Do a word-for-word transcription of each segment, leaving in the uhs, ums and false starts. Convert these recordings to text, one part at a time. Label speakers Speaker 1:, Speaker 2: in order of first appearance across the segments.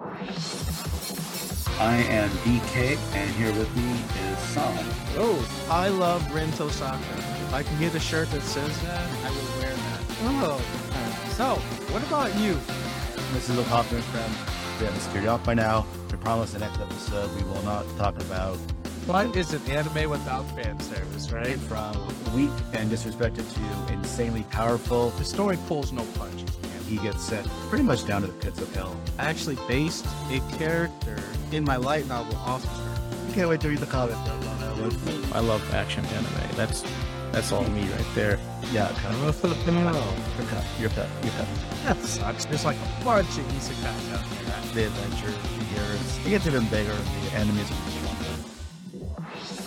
Speaker 1: I am D K, and here with me is Sam.
Speaker 2: Oh, I love Rin Tosaka. If I can get a shirt that says that, I will wear that. Oh, so what about you?
Speaker 3: This is a popular friend. We have a scared off by now. We promise the next episode we will not talk about
Speaker 2: What is an anime without fan service, right?
Speaker 3: from weak and disrespected to insanely powerful.
Speaker 2: The story pulls no punches.
Speaker 3: And he gets sent pretty much down to the pits of hell.
Speaker 2: I actually based a character in my light novel off of her.
Speaker 3: I can't wait to read the comment though.
Speaker 4: I love action anime. That's that's all me right there.
Speaker 3: Yeah, kind of.
Speaker 2: Oh,
Speaker 3: Your cut. Your cut. Your cut.
Speaker 2: that sucks. There's like a bunch of isekais out there.
Speaker 3: The adventure, the heroes. It gets even bigger. The enemies are stronger.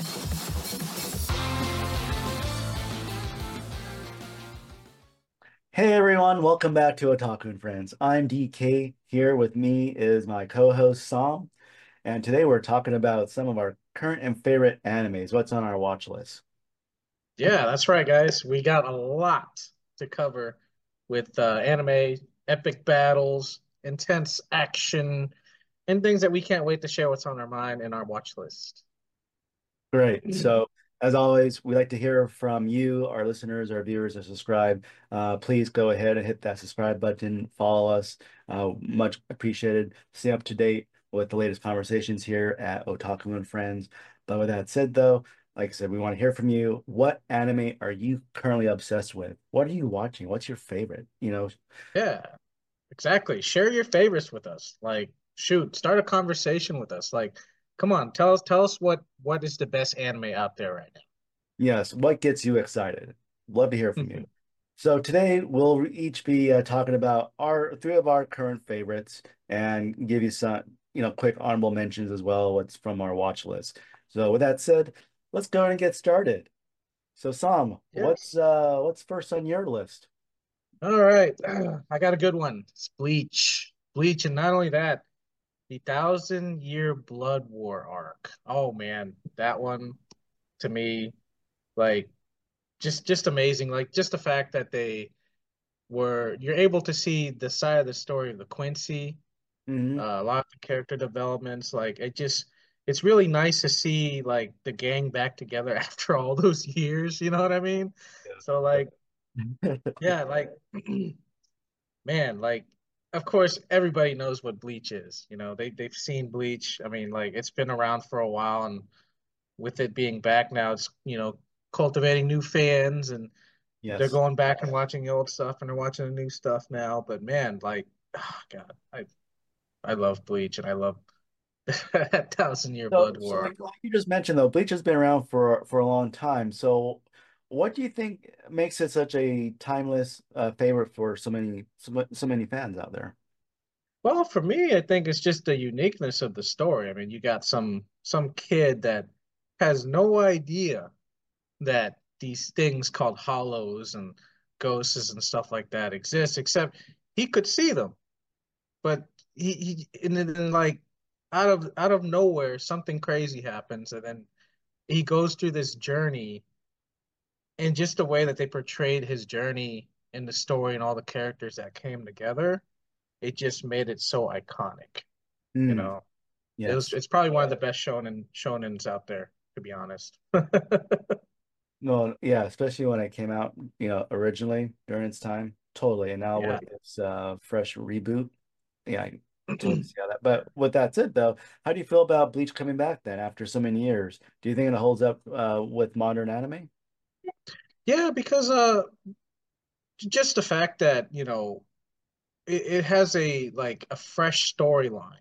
Speaker 3: Hey everyone, welcome back to Otaku and Friends. I'm D K. Here with me is my co-host Sam, and today we're talking about some of our current and favorite animes. What's on our watch list?
Speaker 5: Yeah, that's right, guys. We got a lot to cover with uh, anime, epic battles, intense action, and things that we can't wait to share what's on our mind and our watch list.
Speaker 3: Great. So, as always, we like to hear from you, our listeners, our viewers, or subscribe. Uh, please go ahead and hit that subscribe button, follow us. Uh, much appreciated. Stay up to date with the latest conversations here at Otaku and Friends. But with that said, though, like I said, we want to hear from you. What anime are you currently obsessed with? What are you watching? What's your favorite? You know,
Speaker 5: Yeah, exactly. Share your favorites with us. Like, shoot, start a conversation with us. Like, come on, tell us tell us what what is the best anime out there right
Speaker 3: yes, what gets you excited? Love to hear
Speaker 5: now.
Speaker 3: from you. So today we'll each be uh, talking about our three of our current favorites and give you some, you know, quick honorable mentions as well, what's from our watch list. So with that said, let's go and get started. So Sam, what's
Speaker 5: Yes.
Speaker 3: uh what's first on your list?
Speaker 5: All right. I got a good one. It's Bleach. Bleach, and not only that, the Thousand Year Blood War arc. Oh man, that one to me, like just just amazing. Like just the fact that they were you're able to see the side of the story of the Quincy,
Speaker 3: Hmm.
Speaker 5: uh, a lot of the character developments. Like it just it's really nice to see like the gang back together after all those years, you know what I mean? So like yeah, like man, like of course everybody knows what Bleach is. You know, they they've seen Bleach. I mean, like it's been around for a while, and with it being back now, it's you know cultivating new fans, and they're
Speaker 3: Yes.
Speaker 5: going back and watching the old stuff, and they're watching the new stuff now. But man, like, oh God, I I love Bleach, and I love that Thousand Year
Speaker 3: So,
Speaker 5: Blood
Speaker 3: so
Speaker 5: War.
Speaker 3: like, like you just mentioned though, Bleach has been around for for a long time. So, what do you think makes it such a timeless uh, favorite for so many so, mu- so many fans out there?
Speaker 5: Well, for me, I think it's just the uniqueness of the story. I mean, you got some some kid that has no idea that these things called hollows and ghosts and stuff like that exist, except he could see them. But he, he and then like out of out of nowhere, something crazy happens, and then he goes through this journey, and just the way that they portrayed his journey in the story and all the characters that came together, it just made it so iconic. You
Speaker 3: Mm,
Speaker 5: know, it was
Speaker 3: yes.
Speaker 5: it's probably one of the best shonen shonens out there, to be honest.
Speaker 3: No, yeah, especially when it came out, you know, originally during its time, totally. And now
Speaker 5: Yeah.
Speaker 3: with its uh fresh reboot, yeah, I totally see how that. But with that said, though, how do you feel about Bleach coming back then after so many years? Do you think it holds up uh with modern anime?
Speaker 5: Yeah, because uh just the fact that, you know, it, it has a like a fresh storyline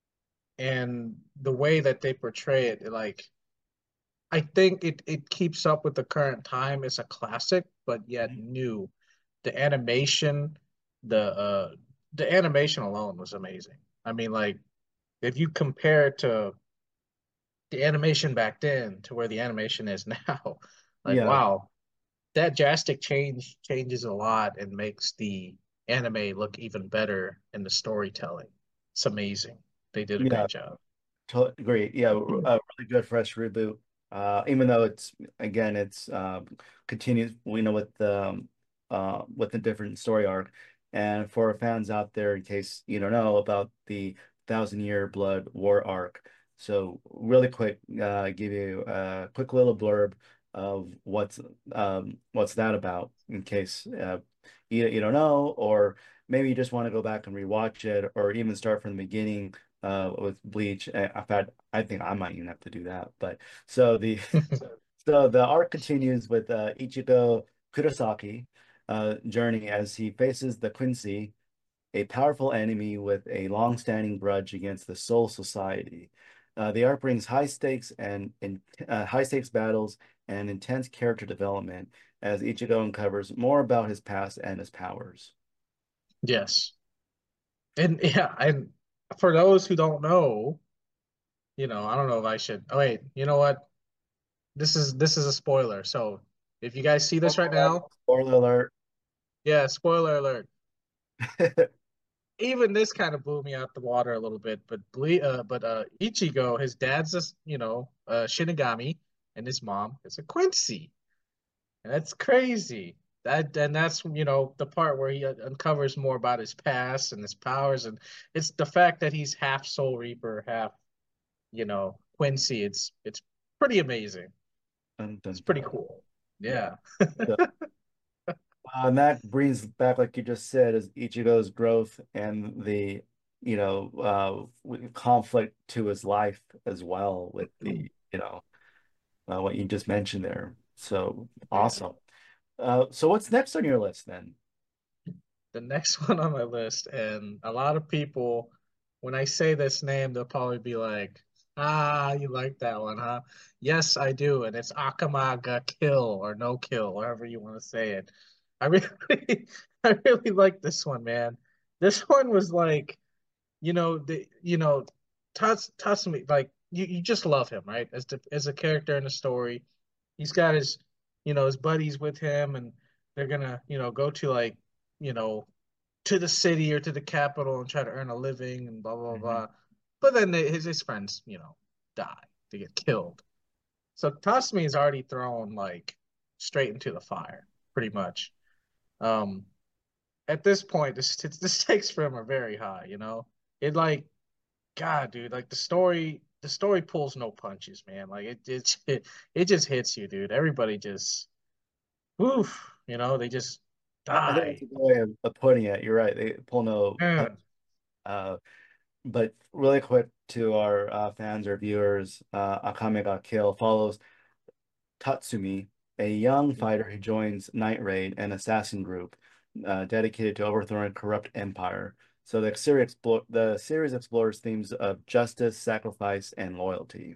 Speaker 5: and the way that they portray it, like I think it it keeps up with the current time. It's a classic, but yet
Speaker 3: Mhm.
Speaker 5: new. The animation, the uh the animation alone was amazing. I mean, like if you compare it to the animation back then to where the animation is now, like
Speaker 3: Yeah,
Speaker 5: wow, that drastic change changes a lot and makes the anime look even better in the storytelling. It's amazing. They did a
Speaker 3: yeah,
Speaker 5: great job.
Speaker 3: to great. Yeah, a really good fresh reboot. Uh, even though it's again, it's uh, continues, you know, with the uh, with a different story arc. And for fans out there, in case you don't know about the Thousand Year Blood War arc. So really quick, uh, give you a quick little blurb of what's um, what's that about in case uh, you you don't know, or maybe you just want to go back and rewatch it, or even start from the beginning uh, with Bleach. In fact, I think I might even have to do that. But so the so the arc continues with uh, Ichigo Kurosaki uh, journey as he faces the Quincy, a powerful enemy with a long-standing grudge against the Soul Society. Uh, the arc brings high stakes and in, uh, high stakes battles and intense character development as Ichigo uncovers more about his past and his powers.
Speaker 5: Yes. And yeah, and for those who don't know, you know, I don't know if I should. Oh wait, you know what? This is this is a spoiler. So if you guys see this right now,
Speaker 3: Spoiler alert.
Speaker 5: yeah, spoiler alert. Even this kind of blew me out the water a little bit, but Ble uh, but uh, Ichigo, his dad's a, you know, uh, Shinigami, and his mom is a Quincy, and that's crazy. That and that's you know the part where he uh, uncovers more about his past and his powers, and it's the fact that he's half Soul Reaper, half you know Quincy. It's it's pretty amazing.
Speaker 3: Dun, dun,
Speaker 5: It's pretty
Speaker 3: dun.
Speaker 5: cool. Yeah.
Speaker 3: So, uh, and that brings back, like you just said, is Ichigo's growth and the, you know, uh, conflict to his life as well with the, you know, uh, what you just mentioned there. So
Speaker 5: Yeah.
Speaker 3: awesome. Uh, so what's next on your list then?
Speaker 5: The next one on my list, and a lot of people, when I say this name, they'll probably be like, ah, you like that one, huh? Yes, I do. And it's Akame ga Kill or No Kill, however you want to say it. I really, I really like this one, man. This one was like, you know, the, you know, Tats, Tatsumi, like, you, you just love him, right? As the, as a character in the story. He's got his, you know, his buddies with him, and they're gonna, you know, go to like, you know, to the city or to the capital and try to earn a living and blah blah
Speaker 3: Mhm.
Speaker 5: blah. But then they, his his friends, you know, die. They get killed. So Tasmi is already thrown like straight into the fire, pretty much. Um, at this point, this the stakes for him are very high. You know, it like God, dude, like the story, the story pulls no punches, man. Like it, it, it, it just hits you, dude. Everybody just, oof, you know, they just
Speaker 3: I, I think that's
Speaker 5: die.
Speaker 3: a good way of, of putting it. You're right. They pull no punch.
Speaker 5: Man,
Speaker 3: Uh, but really quick to our uh, fans or viewers, uh, Akame ga Kill follows Tatsumi, a young fighter who joins Night Raid, an assassin group uh, dedicated to overthrowing a corrupt empire. So the series, explore, the series explores themes of justice, sacrifice, and loyalty.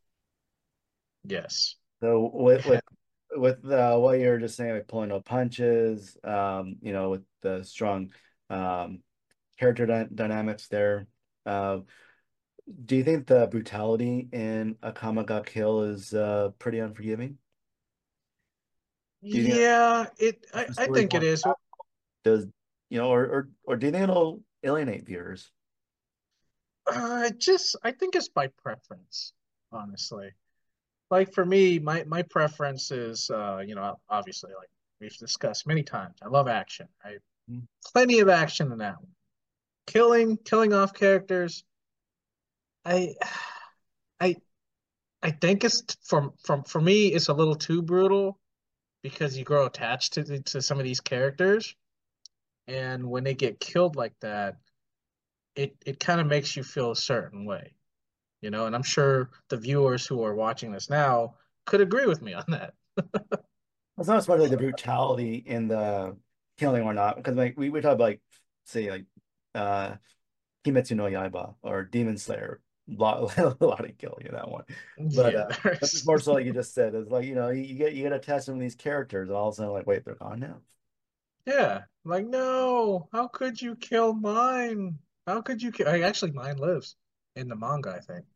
Speaker 5: yes.
Speaker 3: So with with with uh, what you're just saying, like pulling no punches, um, you know, with the strong um, character dy dynamics there. Uh, do you think the brutality in Akame ga Kill is uh, pretty unforgiving? Do you think
Speaker 5: Yeah, it.
Speaker 3: that's
Speaker 5: I,
Speaker 3: the
Speaker 5: I think it
Speaker 3: storytelling
Speaker 5: is.
Speaker 3: does, you know, or or or do you think it'll alienate viewers?
Speaker 5: Uh, just I think it's by preference, honestly. Like for me, my my preference is, uh, you know, obviously, like we've discussed many times, I love action, right?
Speaker 3: Mm.
Speaker 5: Plenty of action in that one. Killing, killing off characters. I, I, I think it's from from for me, it's a little too brutal because you grow attached to the, to some of these characters, and when they get killed like that, it it kind of makes you feel a certain way, you know. And I'm sure the viewers who are watching this now could agree with me on that.
Speaker 3: It's not as much like the brutality in the killing or not, because like we, we talk about like say like uh Kimetsu no Yaiba or Demon Slayer, a lot, a lot of killing in that one. But
Speaker 5: Yeah,
Speaker 3: uh this is
Speaker 5: there's
Speaker 3: more so like you just said, it's like, you know, you, you get you get attached to some of these characters, and all of a sudden like, wait, they're gone now.
Speaker 5: yeah, like no, how could you kill mine? How could you kill? Actually, mine lives in the manga, I think.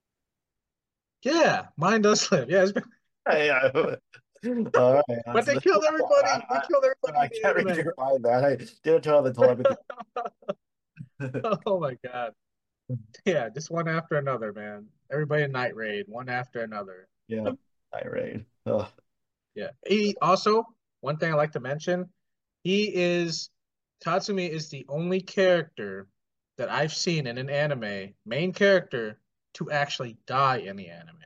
Speaker 5: Yeah, mine does live. Yeah, it's been...
Speaker 3: Yeah. All right.
Speaker 5: but
Speaker 3: That's,
Speaker 5: they
Speaker 3: that's,
Speaker 5: killed
Speaker 3: I,
Speaker 5: everybody. They
Speaker 3: I,
Speaker 5: killed everybody
Speaker 3: I
Speaker 5: in
Speaker 3: can't read
Speaker 5: the
Speaker 3: your mind, man. I didn't tell them to tell everything.
Speaker 5: anime. Oh my God. Yeah, just one after another, man. Everybody in Night Raid, one after another.
Speaker 3: Yeah. Irate. Oh,
Speaker 5: Yeah. He also, one thing I like to mention, he is Tatsumi is the only character that I've seen in an anime main character to actually die in the anime.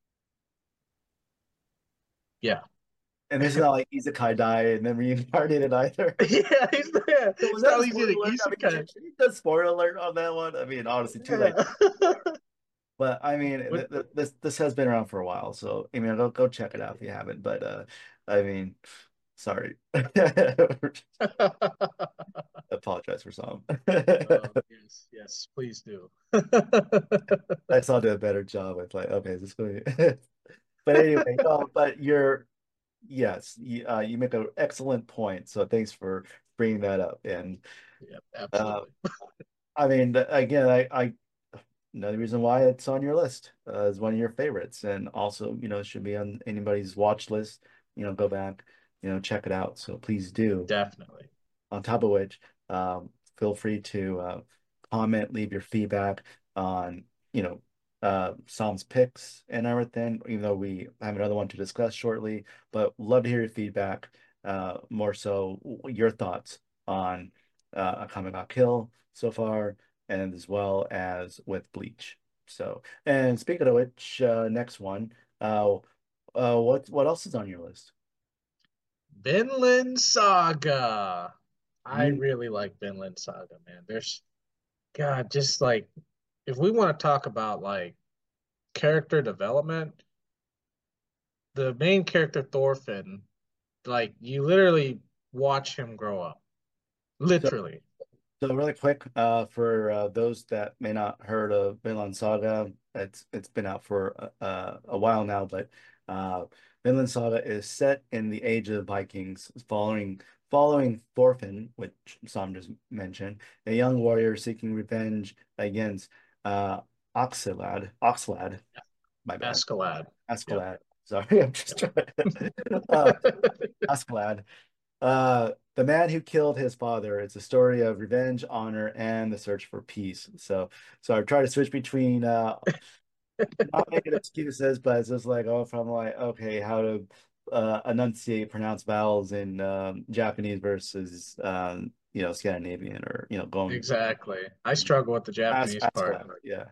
Speaker 5: Yeah.
Speaker 3: And this is not like Isekai died and then reincarnated either.
Speaker 5: Yeah, he's yeah.
Speaker 3: So was
Speaker 5: It's
Speaker 3: that
Speaker 5: not
Speaker 3: a
Speaker 5: like he's
Speaker 3: spoiler
Speaker 5: getting
Speaker 3: alert? I mean,
Speaker 5: isekai.
Speaker 3: should, should you put a spoiler alert on that one? I mean, honestly, too late.
Speaker 5: Yeah.
Speaker 3: But I mean,
Speaker 5: What
Speaker 3: th th this this has been around for a while, so I mean, go go check it out if you haven't. But uh, I mean, sorry, apologize for some.
Speaker 5: Oh, yes, yes, please do.
Speaker 3: I saw do a better job with like, okay, is this going? But anyway, no, but you're yes, you, uh, you make an excellent point. So thanks for bringing that up. And
Speaker 5: Yeah,
Speaker 3: uh,
Speaker 5: absolutely.
Speaker 3: I mean, th- again, I, I another reason why it's on your list uh, is one of your favorites, and also, you know, it should be on anybody's watch list. You know, go back, you know, check it out. So please do.
Speaker 5: Definitely.
Speaker 3: On top of which, um, feel free to uh, comment, leave your feedback on, you know, uh, Psalm's picks and everything, even though we have another one to discuss shortly. But love to hear your feedback, uh, more so your thoughts on uh, Akame ga Kill so far, and as well as with Bleach. So, and speaking of which, uh, next one, uh, uh, what what else is on your list?
Speaker 5: Vinland Saga. I
Speaker 3: Mm,
Speaker 5: really like Vinland Saga, man. There's God, just like if we want to talk about like character development, the main character Thorfinn, like you literally watch him grow up.
Speaker 3: so
Speaker 5: Literally.
Speaker 3: So really quick, uh, for uh, those that may not heard of Vinland Saga, it's it's been out for uh, a while now, but uh, Vinland Saga is set in the age of Vikings, following following Thorfinn, which Sam just mentioned, a young warrior seeking revenge against uh, Oxlad. Oxlad, my bad,
Speaker 5: Askeladd. Yep.
Speaker 3: Askeladd. Sorry, I'm just trying. uh, Askeladd. Uh, The Man Who Killed His Father. It's a story of revenge, honor, and the search for peace. So, so I've tried to switch between uh, not making excuses, but it's just like, oh, from like, okay, how to uh, enunciate, pronounce vowels in um, Japanese versus um, you know, Scandinavian, or you know, going
Speaker 5: Exactly. I struggle with the
Speaker 3: ask
Speaker 5: Japanese
Speaker 3: ask
Speaker 5: part.
Speaker 3: louder, yeah.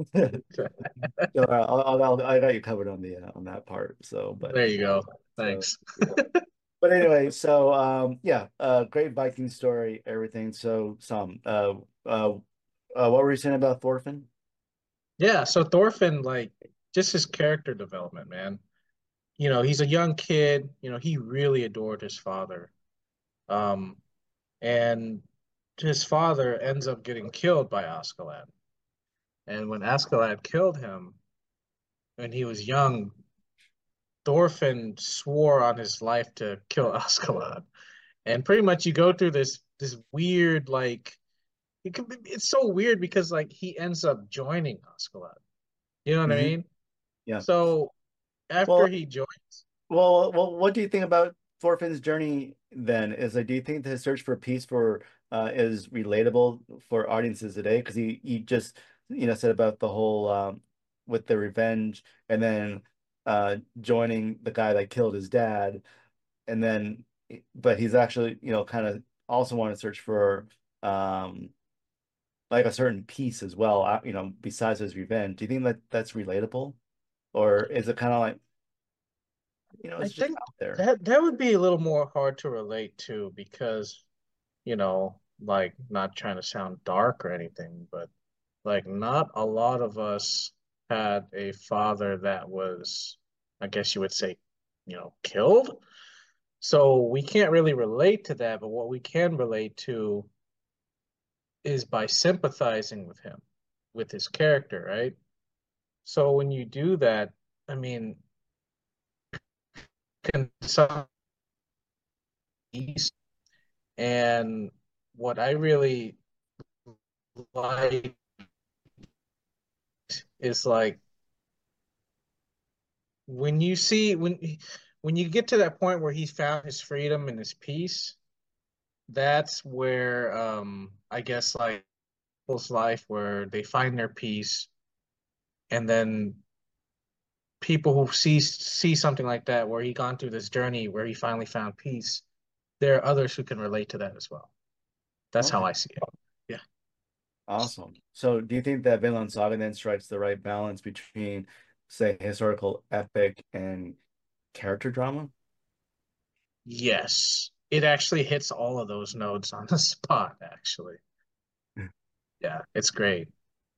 Speaker 3: So uh, I'll, I'll, I got you covered on the uh, on that part. So, but
Speaker 5: There you go.
Speaker 3: so.
Speaker 5: Thanks.
Speaker 3: But anyway, so um, yeah, uh, great Viking story, everything. So some, uh, uh, uh, what were you saying about Thorfinn?
Speaker 5: Yeah, so Thorfinn, like, just his character development, man. You know, he's a young kid. You know, he really adored his father. Um, and his father ends up getting killed by Askeladd. And when Askeladd killed him, when he was young, Thorfinn swore on his life to kill Askeladd. And pretty much you go through this this weird like it can be, it's so weird because like he ends up joining Askeladd. You know what I
Speaker 3: Hmm.
Speaker 5: mean?
Speaker 3: Yeah.
Speaker 5: So after
Speaker 3: Well,
Speaker 5: he joins,
Speaker 3: well, well, what do you think about Thorfinn's journey then? Is like, do you think the search for peace for uh is relatable for audiences today? Because he he just you know said about the whole um with the revenge and then uh joining the guy that killed his dad. And then but he's actually you know kind of also want to search for um like a certain peace as well, uh, you know besides his revenge. Do you think that that's relatable, or is it kind of like you know
Speaker 5: I
Speaker 3: it's just
Speaker 5: think
Speaker 3: out there?
Speaker 5: that that would be a little more hard to relate to because, you know, like not trying to sound dark or anything, but like not a lot of us had a father that was, I guess you would say, you know, killed. So we can't really relate to that, but what we can relate to is by sympathizing with him, with his character, right? So when you do that, I mean, can some ease and what I really like is like when you see when when you get to that point where he's found his freedom and his peace, that's where um I guess like people's life where they find their peace and then people who see see something like that where he gone through this journey where he finally found peace, there are others who can relate to that as well. That's how
Speaker 3: Okay.
Speaker 5: I see it. Yeah.
Speaker 3: Awesome. So do you think that Vinland Saga then strikes the right balance between, say, historical epic and character drama?
Speaker 5: Yes, it actually hits all of those notes on the spot, actually. Yeah, it's great.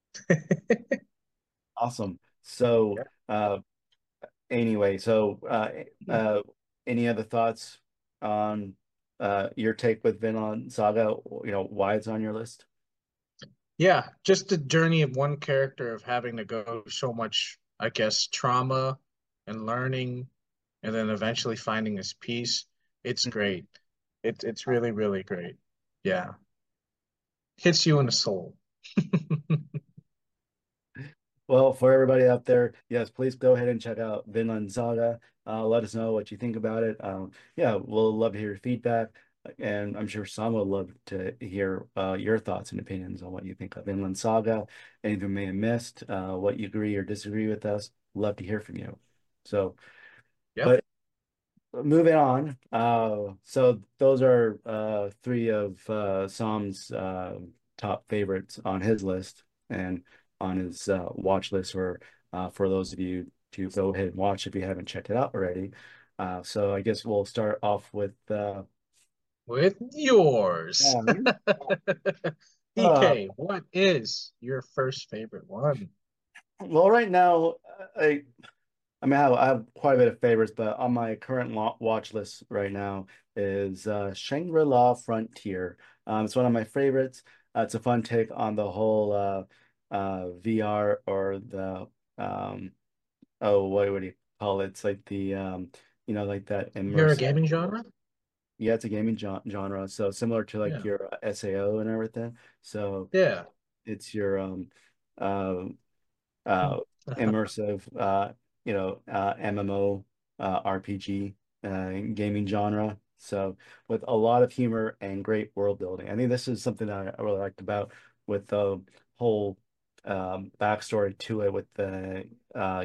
Speaker 3: Awesome. So uh anyway, so uh uh any other thoughts on uh your take with Vinland Saga, you know, why it's on your list?
Speaker 5: Yeah, just the journey of one character of having to go so much, I guess, trauma and learning, and then eventually finding his peace. It's great. It's it's really, really great. Yeah. Hits you in the soul.
Speaker 3: Well, for everybody out there, yes, please go ahead and check out Vinland Saga. Uh, let us know what you think about it. Um, yeah, we'll love to hear your feedback, and I'm sure Sam would love to hear uh, your thoughts and opinions on what you think of Vinland Saga, anything we may have missed, uh, what you agree or disagree with us. Love to hear from you. So,
Speaker 5: Yep.
Speaker 3: but moving on. Uh, so those are uh, three of uh, Sam's uh, top favorites on his list and on his uh, watch list for uh, for those of you to go ahead and watch if you haven't checked it out already. Uh, so I guess we'll start off with uh,
Speaker 5: With yours.
Speaker 3: um, uh,
Speaker 5: D K, what is your first favorite one?
Speaker 3: well, right now I I mean, I have, I have quite a bit of favorites, but on my current lo- watch list right now is uh, Shangri-La Frontier. Um, it's one of my favorites. Uh, it's a fun take on the whole uh, uh, V R or the um, oh, what would you call it? It's like the um, you know, like that
Speaker 5: You're a
Speaker 3: immersive.
Speaker 5: gaming genre?
Speaker 3: Yeah, it's a gaming gen genre, so similar to like
Speaker 5: Yeah.
Speaker 3: your uh, S A O and everything. So
Speaker 5: Yeah.
Speaker 3: it's your um, uh, uh, immersive, uh, you know, uh, M M O, uh, R P G, uh, gaming genre. So with a lot of humor and great world building. I think this is something that I really liked about with the whole um, backstory to it with the uh,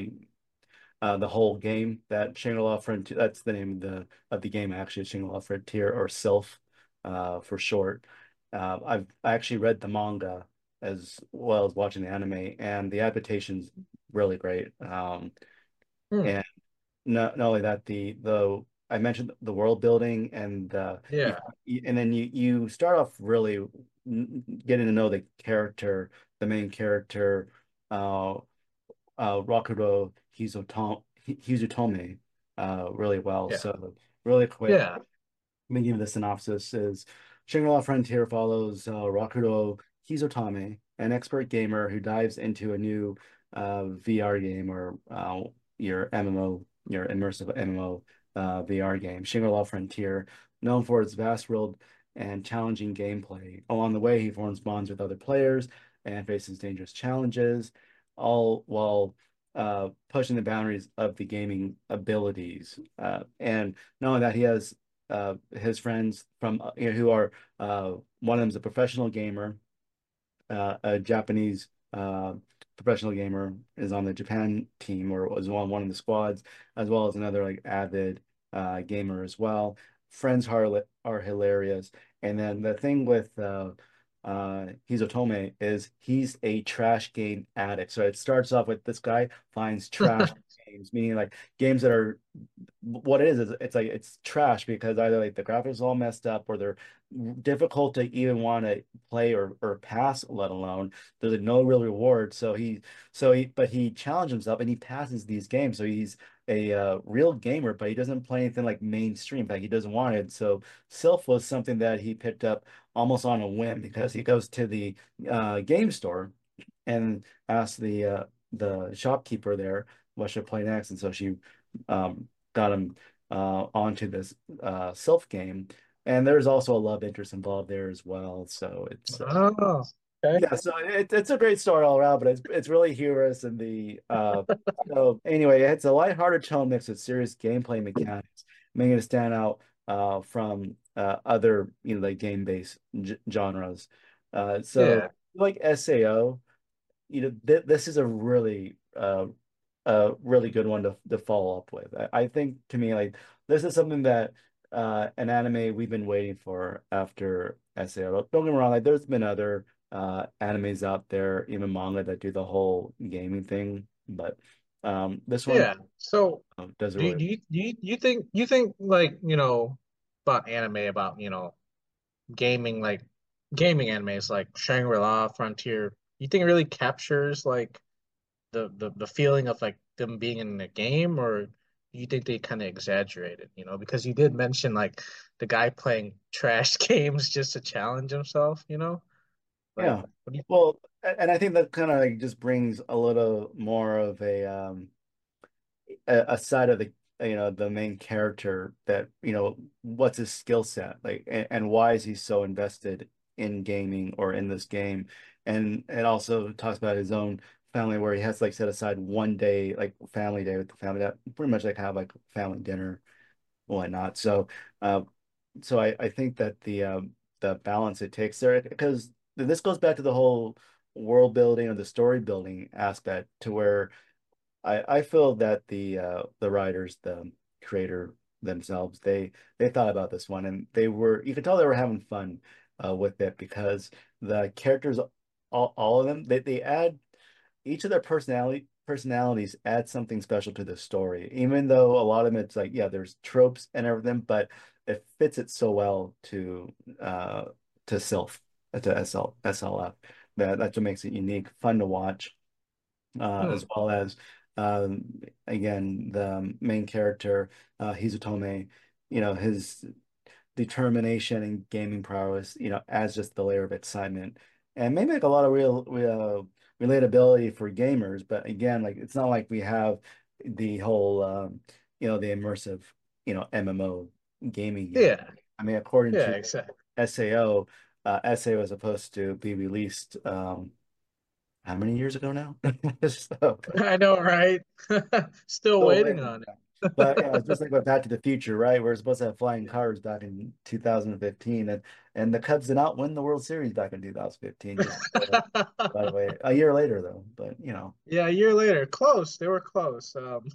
Speaker 3: uh, the whole game that Shangri-La Frontier, that's the name of the of the game actually, Shangri-La Frontier or Sylph uh, for short. Uh, I've I actually read the manga as well as watching the anime, and the adaptation's really great. Um,
Speaker 5: Hmm.
Speaker 3: and not, not only that, the the I mentioned the world building and uh, you,
Speaker 5: Yeah.
Speaker 3: you and then you you start off really getting to know the character, the main character, uh, uh, Rakuro Hizutome, Hizutome uh, really well.
Speaker 5: Yeah.
Speaker 3: So really quick,
Speaker 5: Yeah.
Speaker 3: let me give you the synopsis is Shangri-La Frontier follows uh, Rakuro Hizutame, an expert gamer who dives into a new uh, V R game or uh, your M M O, your immersive M M O uh, V R game, Shangri-La Frontier, known for its vast world and challenging gameplay. Along the way, he forms bonds with other players and faces dangerous challenges, all while uh, pushing the boundaries of the gaming abilities. Uh, and knowing that he has uh, his friends from uh, you know, who are uh, one of them is a professional gamer, uh, a Japanese uh, professional gamer is on the Japan team or was on one of the squads, as well as another like avid uh, gamer as well. Friends are are hilarious, and then the thing with uh, uh, Hizotome is he's a trash game addict. So it starts off with this guy finds trash games, meaning like games that are what it is is it's like it's trash because either like the graphics all messed up or they're difficult to even want to play or or pass, let alone there's like no real reward. So he so he but he challenged himself and he passes these games. So he's a uh, real gamer, but he doesn't play anything like mainstream. In fact, he doesn't want it. So Sylph was something that he picked up almost on a whim because he goes to the uh, game store and asks the uh, the shopkeeper there what should I play next, and so she um, got him uh, onto this uh, Sylph game. And there's also a love interest involved there as well. So it's uh,
Speaker 5: Oh, okay.
Speaker 3: yeah, so it, it's a great story all around, but it's it's really humorous and the uh so anyway, it's a lighthearted tone mixed with serious gameplay mechanics, making it stand out uh from uh other you know like game-based g genres. Uh so
Speaker 5: Yeah.
Speaker 3: like S A O, you know th this is a really uh a really good one to to follow up with. I, I think to me like this is something that uh an anime we've been waiting for after S A O. Don't get me wrong, like there's been other uh animes out there, even manga that do the whole gaming thing, but um this one
Speaker 5: Yeah. So
Speaker 3: uh, does it
Speaker 5: do you,
Speaker 3: really
Speaker 5: do you do you you think you think like, you know, about anime, about, you know, gaming, like gaming animes like Shangri-La, Frontier, you think it really captures like the the the feeling of like them being in a game, or you think they kind of exaggerated, you know, because you did mention like the guy playing trash games just to challenge himself, you know? Like,
Speaker 3: yeah.
Speaker 5: what do you
Speaker 3: Well, a- and I think that kind of like just brings a little more of a um a, a side of the you know the main character, that you know what's his skill set like, and, and why is he so invested in gaming or in this game. And it also talks about his own family, where he has to like set aside one day, like family day with the family, that pretty much like have like family dinner, whatnot. So uh so I I think that the um the balance it takes there, because this goes back to the whole world building or the story building aspect, to where I I feel that the uh the writers, the creator themselves, they they thought about this one, and they were, you could tell they were having fun uh with it, because the characters, all, all of them, they they add, each of their personality personalities add something special to the story, even though a lot of it's like, yeah, there's tropes and everything, but it fits it so well to uh to Sylph, to S L S L F, that that's what makes it unique, fun to watch, uh,
Speaker 5: Hmm.
Speaker 3: as well as um, again the main character, uh, Hizutome, you know, his determination and gaming prowess, you know, adds just the layer of excitement, and maybe like a lot of real, real relatability for gamers. But again, like it's not like we have the whole um, you know, the immersive, you know, M M O gaming yet.
Speaker 5: Yeah.
Speaker 3: I mean, according
Speaker 5: Yeah,
Speaker 3: to
Speaker 5: exactly.
Speaker 3: S A O, uh, S A O was supposed to be released um, how many years ago now? So
Speaker 5: I know, right? Still
Speaker 3: still
Speaker 5: waiting
Speaker 3: waiting.
Speaker 5: on
Speaker 3: But you know, it's
Speaker 5: it.
Speaker 3: just like with Back to the Future, right? We are supposed to have flying cars back in two thousand fifteen, and and the Cubs did not win the World Series back in two thousand fifteen. Just uh, by the way, a year later though. But you know,
Speaker 5: Yeah, a year later. Close. They were close. Um,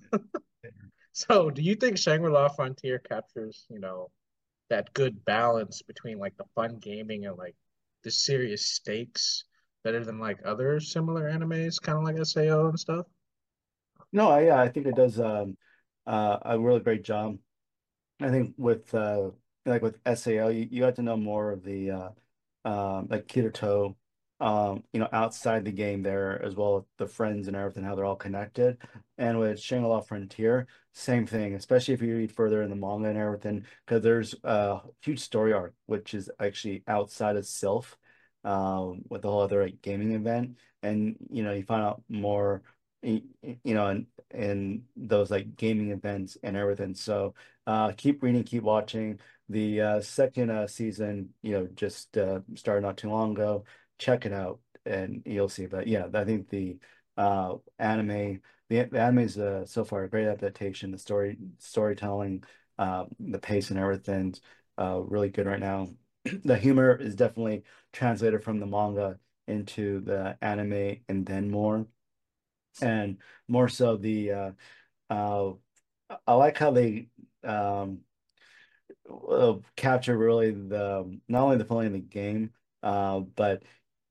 Speaker 5: so do you think Shangri-La Frontier captures, you know, that good balance between like the fun gaming and like the serious stakes better than like other similar animes, kind of like S A O and stuff?
Speaker 3: no, I, yeah, I think it does um, uh, a really great job. I think with uh like with S A L, you, you have to know more of the uh um like Kirito, um, you know, outside the game there, as well as the friends and everything, how they're all connected. And with Shangri-La Frontier, same thing, especially if you read further in the manga and everything, because there's a huge story arc which is actually outside of Sylph, um, with the whole other like gaming event. And you know, you find out more y- y- you know, in, in those like gaming events and everything. So uh, keep reading, keep watching. The uh, second uh, season, you know, just uh, started not too long ago. Check it out, and you'll see. But yeah, I think the uh, anime, the, the anime is uh, so far a great adaptation. The story, storytelling, uh, the pace, and everything's uh, really good right now. The humor is definitely translated from the manga into the anime, and then more, and more so the uh, uh, I like how they um uh, capture really the not only the feeling of the game, uh, but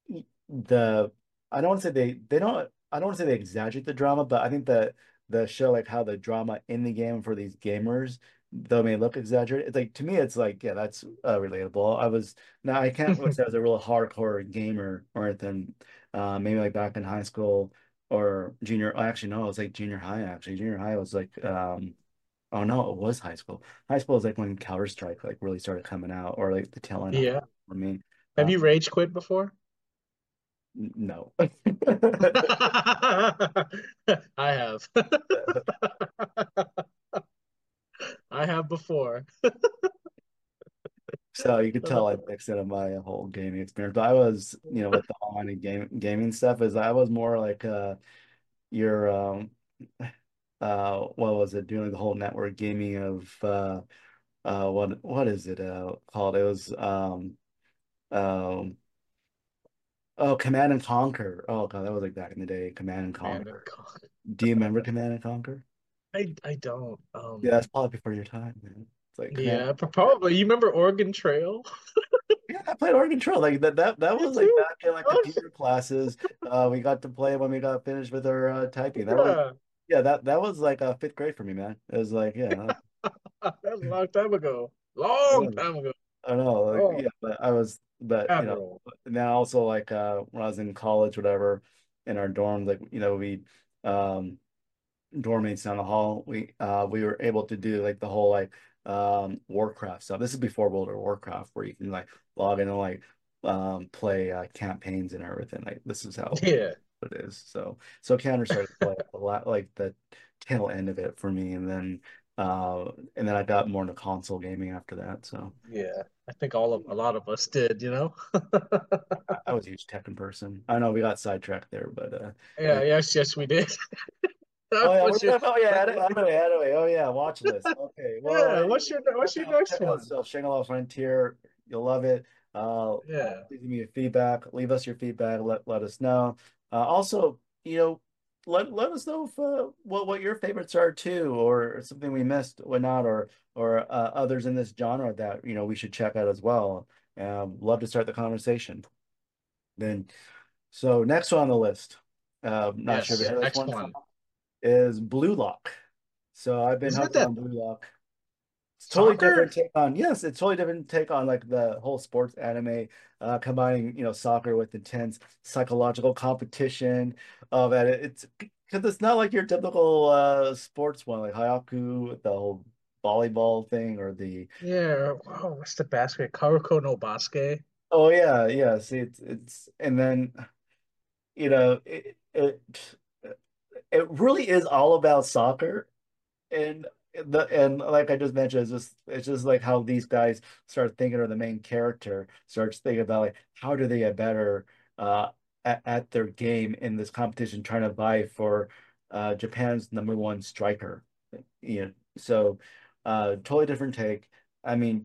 Speaker 3: the I don't want to say they they don't I don't want to say they exaggerate the drama, but I think that the show, like how the drama in the game for these gamers, though it may look exaggerated, it's like, to me it's like, yeah, that's uh, relatable. I was Now I can't really say I was a real hardcore gamer or anything. Uh, maybe like back in high school or junior. oh, Actually, no, it was like junior high. Actually, junior high was like um oh no, it was high school. High school is like when Counter-Strike like really started coming out, or like the tail end of
Speaker 5: Yeah.
Speaker 3: for me.
Speaker 5: Have
Speaker 3: Uh,
Speaker 5: you rage quit before?
Speaker 3: n- no.
Speaker 5: I have. I have before.
Speaker 3: So you could
Speaker 5: Uh,
Speaker 3: tell I mixed into my whole gaming experience. But I was, you know, with the online game gaming stuff, is I was more like uh your um uh what was it, doing the whole network gaming of uh uh what what is it uh called? It was um um oh, Command and Conquer. Oh God, that was like back in the day, Command and
Speaker 5: Command and
Speaker 3: Conquer.
Speaker 5: Conquer.
Speaker 3: Do you remember Command and Conquer?
Speaker 5: I I don't.
Speaker 3: Yeah,
Speaker 5: Um.
Speaker 3: that's probably before your time, man. It's like Command.
Speaker 5: Yeah, pro- probably. You remember Oregon Trail?
Speaker 3: Yeah, I played Oregon Trail. Like that that that
Speaker 5: Me
Speaker 3: was like
Speaker 5: too.
Speaker 3: back in like
Speaker 5: Oh,
Speaker 3: computer classes. Uh, we got to play when we got finished with our uh, typing. That was
Speaker 5: yeah.
Speaker 3: yeah, that that was like uh, fifth grade for me, man. It was like yeah,
Speaker 5: That's a long time ago.
Speaker 3: it
Speaker 5: Long
Speaker 3: was.
Speaker 5: time ago.
Speaker 3: I don't know, like
Speaker 5: Oh,
Speaker 3: yeah, but I was, but you know,
Speaker 5: Admiral.
Speaker 3: and then also like uh when I was in college, whatever, in our dorms, like you know, we um dorm mates down the hall, we uh we were able to do like the whole like um Warcraft stuff. This is before World of Warcraft, where you can like log in and like um play uh, campaigns and everything. Like this is how
Speaker 5: Yeah.
Speaker 3: it is. So so Counter started to play a lot like the tail end of it for me, and then uh and then I got more into console gaming after that. So.
Speaker 5: Yeah. I think all of a lot of us did, you know?
Speaker 3: I, I was a huge Tekken person. I know we got sidetracked there, but uh,
Speaker 5: Yeah,
Speaker 3: and,
Speaker 5: yes, yes, we did.
Speaker 3: oh yeah, we're
Speaker 5: What's your
Speaker 3: talking. Oh yeah,
Speaker 5: what-
Speaker 3: anime, anime, anime. Oh yeah, watch list. Okay, well,
Speaker 5: yeah,
Speaker 3: uh,
Speaker 5: what's your what's
Speaker 3: check
Speaker 5: your
Speaker 3: out
Speaker 5: next
Speaker 3: check out
Speaker 5: one?
Speaker 3: stuff. Shangri-La Frontier, you'll love it. Uh,
Speaker 5: Yeah.
Speaker 3: please give me your feedback. Leave us your feedback. Let let us know. Uh, also, you know, let let us know if uh, what what your favorites are too, or something we missed, whatnot, or or uh, others in this genre that you know we should check out as well. Um, love to start the conversation. Then. So next one on the list, uh, not sure if you
Speaker 5: Yes.
Speaker 3: heard this
Speaker 5: Next
Speaker 3: one,
Speaker 5: one.
Speaker 3: is Blue Lock. So I've been
Speaker 5: Isn't it
Speaker 3: hooked
Speaker 5: that
Speaker 3: on Blue Lock. It's totally
Speaker 5: soccer?
Speaker 3: different take on, yes, it's totally different take on like the whole sports anime, uh, combining, you know, soccer with intense psychological competition of it. It's because it's not like your typical uh sports one, like Hayaku, the whole volleyball thing, or the
Speaker 5: Yeah. Wow, what's the basket? Kuroko no Basket.
Speaker 3: oh yeah, yeah. See, it's it's and then you know it it it really is all about soccer and the and like I just mentioned, it's just it's just like how these guys start thinking, or the main character starts thinking about like how do they get better uh at, at their game in this competition, trying to vie for uh Japan's number one striker. You know, so uh totally different take. I mean,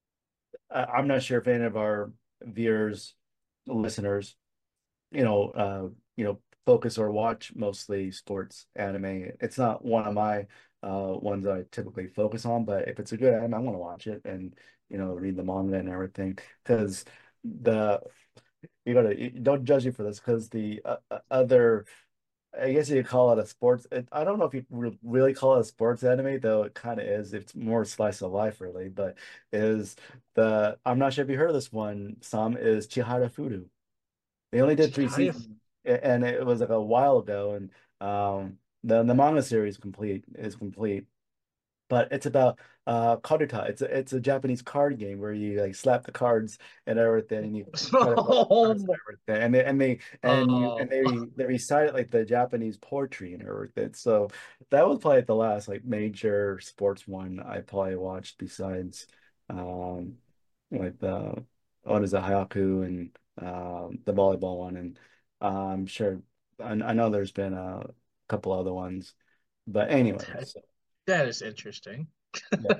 Speaker 3: I, I'm not sure if any of our viewers, listeners you know, uh, you know, focus or watch mostly sports anime. It's not one of my uh ones that I typically focus on, but if it's a good anime, I want to watch it and you know read the manga and everything because the you gotta you, don't judge you for this because the uh, uh, other I guess you could call it a sports. It, I don't know if you re really call it a sports anime, though it kind of is. It's more slice of life, really. But is the I'm not sure if you heard of this one. Some is Chihara Furu. They only did three
Speaker 5: Chihaya.
Speaker 3: seasons, and it was like a while ago. And um, the the manga series complete is complete, but it's about uh Karuta. It's a it's a Japanese card game where you like slap the cards and everything, and you try to play
Speaker 5: Oh,
Speaker 3: cards and
Speaker 5: my-
Speaker 3: everything. And they and they and you and
Speaker 5: oh,
Speaker 3: they they recite like the Japanese poetry and everything. So that was probably the last like major sports one I probably watched besides um like the what is it, Hayaku and um the volleyball one. And uh, I'm sure I, I know there's been a couple other ones, but anyway,
Speaker 5: that,
Speaker 3: so.
Speaker 5: that is interesting.
Speaker 3: Yeah.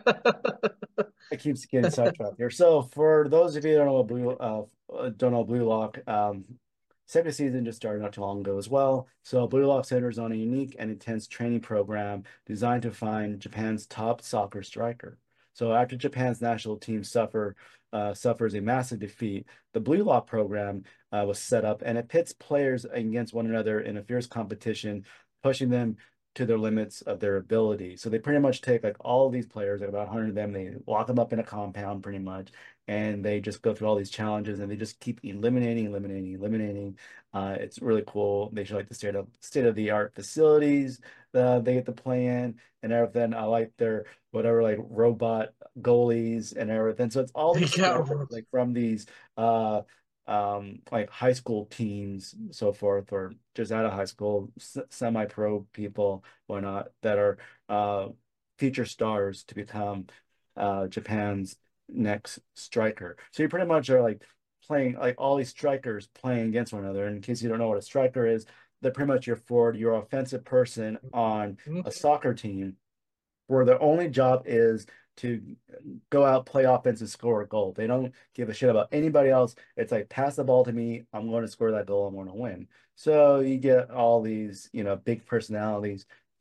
Speaker 3: It keeps getting sidetracked here. So for those of you who don't know what Blue uh uh, don't know Blue Lock, um second season just started not too long ago as well. So Blue Lock centers on a unique and intense training program designed to find Japan's top soccer striker. So after Japan's national team suffer uh, suffers a massive defeat, the Blue Lock program uh, was set up and it pits players against one another in a fierce competition, pushing them to their limits of their ability. So they pretty much take like all of these players, like about one hundred of them, they lock them up in a compound pretty much, and they just go through all these challenges and they just keep eliminating, eliminating, eliminating. Uh, it's really cool. They show like the state of state of the art facilities that they get to play in and everything. I like their whatever like robot goalies and everything. So it's all
Speaker 5: They
Speaker 3: these
Speaker 5: got
Speaker 3: stories like from these uh um like high school teams so forth or just out of high school semi-pro people whatnot that are uh future stars to become uh Japan's next striker. So you pretty much are like playing like all these strikers playing against one another. And in case you don't know what a striker is, they're pretty much your forward, your offensive person on a soccer team where their only job is to go out, play offense, and score a goal. They don't give a shit about anybody else. It's like pass the ball to me. I'm going to score that goal. I'm going to win. So you get all these, you know, big personalities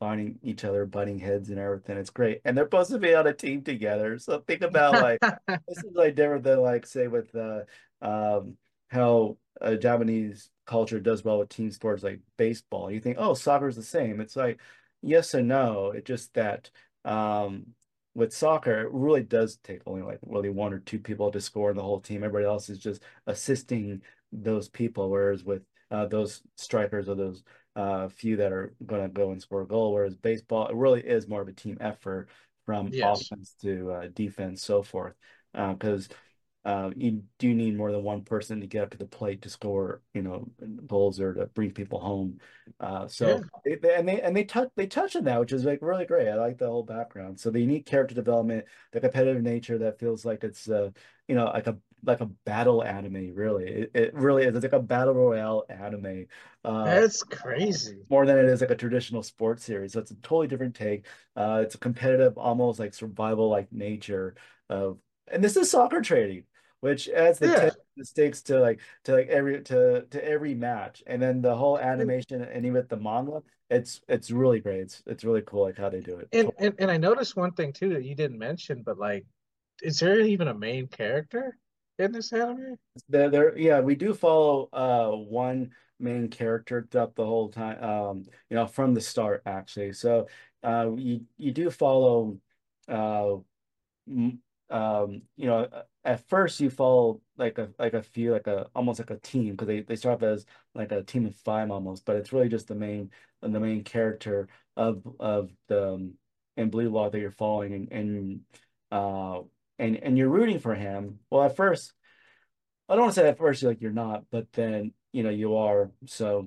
Speaker 3: finding each other, butting heads and everything. It's great. And they're supposed to be on a team together. So think about like this is like different than like say with uh um how uh, Japanese culture does well with team sports like baseball. You think, oh, soccer's the same. It's like yes and no. It's just that um with soccer, it really does take only like really one or two people to score in the whole team. Everybody else is just assisting those people. Whereas with uh, those strikers or those uh, few that are going to go and score a goal. Whereas baseball, it really is more of a team effort from
Speaker 5: Yes.
Speaker 3: offense to uh, defense, so forth. Because uh, you do need more than one person to get up to the plate to score, you know, goals or to bring people home. Uh,
Speaker 5: Yeah.
Speaker 3: so they, they- and they and they touch they touch on that, which is like really great. I like the whole background. So the unique character development, the competitive nature that feels like it's uh, you know, like a like a battle anime, really. It, it really is. It's like a battle royale anime. Uh,
Speaker 5: That's crazy.
Speaker 3: more than it is like a traditional sports series. So it's a totally different take. Uh, it's a competitive, almost like survival like nature of, and this is soccer trading, which adds the
Speaker 5: Yeah.
Speaker 3: ten the stakes to like to like every to to every match, and then the whole
Speaker 5: And,
Speaker 3: animation and even the manga. It's it's really great. It's it's really cool like how they do it.
Speaker 5: and and and I noticed one thing too that you didn't mention, but like, is there even a main character in this anime?
Speaker 3: There, there, yeah, we do follow uh one main character throughout the whole time, um, you know, from the start actually. So uh you you do follow uh m- um you know at first you follow like a like a few like a almost like a team because they, they start off as like a team of five almost, but it's really just the main the main character of of the um, in Blue Lock that you're following and, and uh and and you're rooting for him. Well, at first I don't want to say at first you're like you're not, but then you know you are. So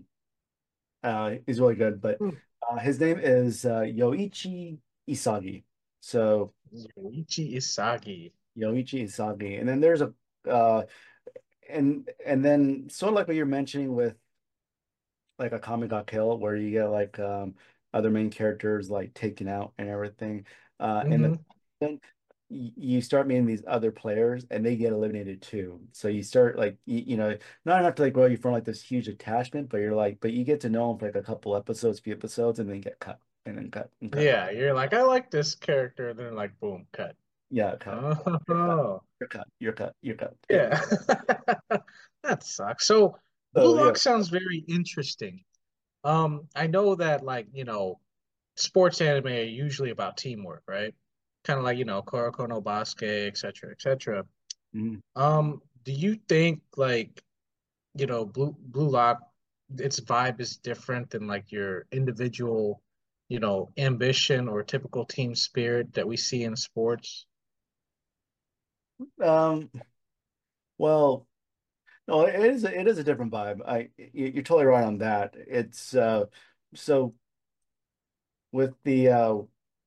Speaker 3: uh, he's really good. But
Speaker 5: Hmm.
Speaker 3: uh, his name is uh, Yoichi Isagi. So
Speaker 5: Yoichi Isagi.
Speaker 3: Yoichi Isagi, and then there's a uh, and and then sort of like what you're mentioning with like a Kami ga Kill, where you get like um, other main characters like taken out and everything. Uh, and
Speaker 5: Hmm.
Speaker 3: then y- you start meeting these other players, and they get eliminated too. So you start like you, you know not enough to like grow you from like this huge attachment, but you're like but you get to know them for like a couple episodes, few episodes, and then get cut and then cut and cut.
Speaker 5: Yeah, you're like, I like this character, then like, boom, cut.
Speaker 3: Yeah, cut. You're cut.
Speaker 5: Oh,
Speaker 3: You're cut. You're cut. You're cut. Yeah.
Speaker 5: yeah. That sucks. So Blue
Speaker 3: So yeah.
Speaker 5: Lock sounds very interesting. Um, I know that like, you know, sports anime are usually about teamwork, right? Kind of like, you know, Kuroko no Basket, et cetera, et cetera.
Speaker 3: Mhm.
Speaker 5: Um, do you think like, you know, Blue Blue Lock, its vibe is different than like your individual, you know, ambition or typical team spirit that we see in sports?
Speaker 3: Um, well, no, it is it is a different vibe. I you- you're totally right on that. It's uh so with the uh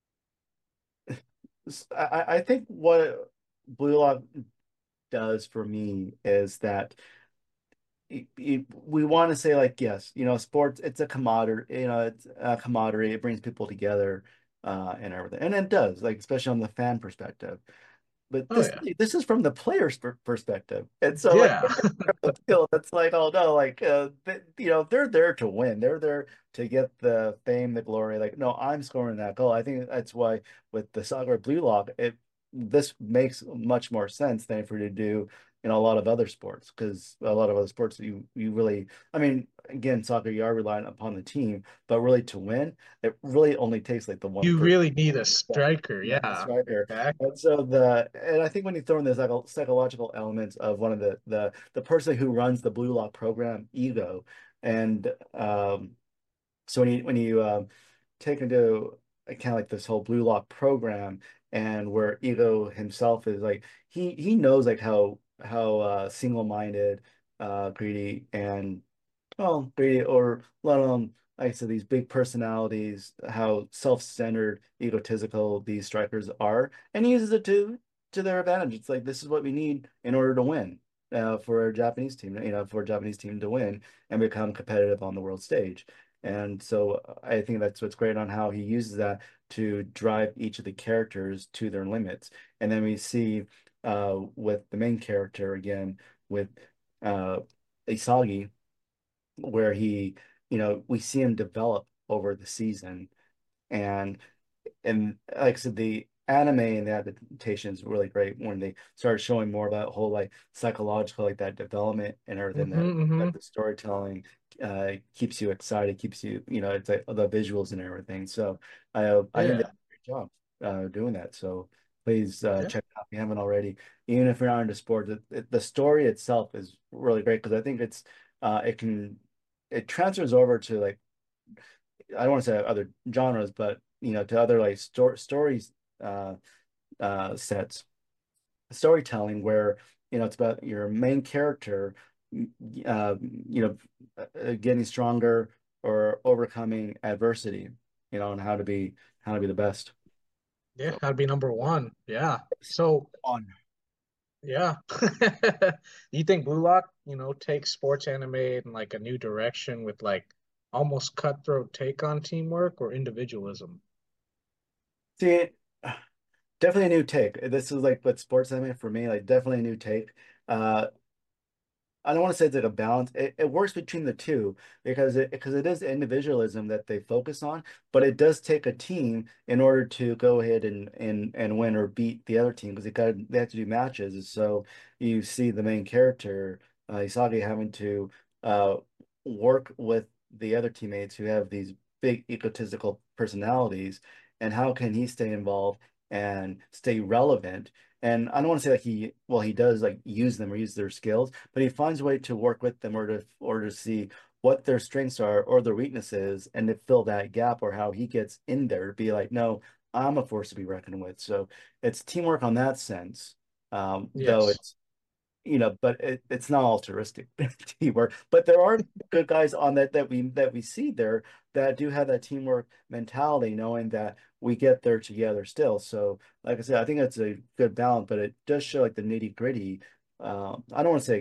Speaker 3: s- I, I think what Blue Lock does for me is that it, it- we want to say like yes, you know, sports it's a commodity, you know, it's a commodity. It brings people together uh and everything. And it does, like especially on the fan perspective. But
Speaker 5: Oh
Speaker 3: this
Speaker 5: yeah.
Speaker 3: this is from the player's per perspective. And so like
Speaker 5: Yeah.
Speaker 3: appeal. It's like, oh no, like uh, they, you know, they're there to win. They're there to get the fame, the glory. Like, no, I'm scoring that goal. I think that's why with the Saga Blue Lock, it this makes much more sense than if we were to do, you know, a lot of other sports because a lot of other sports you you really, I mean, again, soccer you are relying upon the team, but really to win, it really only takes like the one
Speaker 5: You
Speaker 3: person.
Speaker 5: really need a
Speaker 3: Yeah,
Speaker 5: striker.
Speaker 3: yeah, that's
Speaker 5: Yeah.
Speaker 3: right there.
Speaker 5: Exactly.
Speaker 3: And so the and I think when you throw in the psycho psychological elements of one of the the the person who runs the Blue Lock program, Ego, and um, so when you when you um, take into account like this whole Blue Lock program and where Ego himself is like he he knows like how how uh, single-minded, uh, greedy and well, they or let alone like I said, these big personalities, how self-centered, egotistical these strikers are, and he uses it to to their advantage. It's like this is what we need in order to win, uh, for a Japanese team, you know, for a Japanese team to win and become competitive on the world stage. And so uh, I think that's what's great on how he uses that to drive each of the characters to their limits. And then we see uh, with the main character again with uh, Isagi where he, you know, we see him develop over the season And and like I said, the anime and the adaptation is really great when they started showing more about whole like psychological like that development and everything that
Speaker 5: Mm-hmm,
Speaker 3: that
Speaker 5: mm-hmm.
Speaker 3: the storytelling uh keeps you excited, keeps you you know it's like the visuals and everything. So I uh, I think they
Speaker 5: Yeah,
Speaker 3: did a great job uh doing that. So please uh
Speaker 5: yeah,
Speaker 3: check it out if you haven't already. Even if you're not into sport, the, the story itself is really great because I think it's uh it can it transfers over to like I don't want to say other genres, but you know, to other like sto stories uh uh sets, storytelling where you know it's about your main character uh you know uh, getting stronger or overcoming adversity, you know, and how to be how to be the best.
Speaker 5: yeah.
Speaker 3: So
Speaker 5: That'd be number one. Yeah. So
Speaker 3: on.
Speaker 5: yeah. Do you think Blue Lock, you know, takes sports anime in like a new direction with like almost cutthroat take on teamwork or individualism?
Speaker 3: See, definitely a new take. This is like what sports anime for me, like definitely a new take. Uh I don't want to say it's like a balance. It, it works between the two because it because it is individualism that they focus on, but it does take a team in order to go ahead and and and win or beat the other team because they got they have to do matches. So you see the main character, uh, Isagi, having to uh work with the other teammates who have these big egotistical personalities, and how can he stay involved and stay relevant? And I don't want to say like he, well, he does like use them or use their skills, but he finds a way to work with them or to or to see what their strengths are or their weaknesses and to fill that gap or how he gets in there to be like, no, I'm a force to be reckoned with. So it's teamwork on that sense. Um, though
Speaker 5: Yes.
Speaker 3: it's you know, but it, it's not altruistic teamwork. But there are good guys on that that we that we see there that do have that teamwork mentality, knowing that we get there together still. So, like I said, I think it's a good balance, but it does show like the nitty gritty. Uh, I don't want to say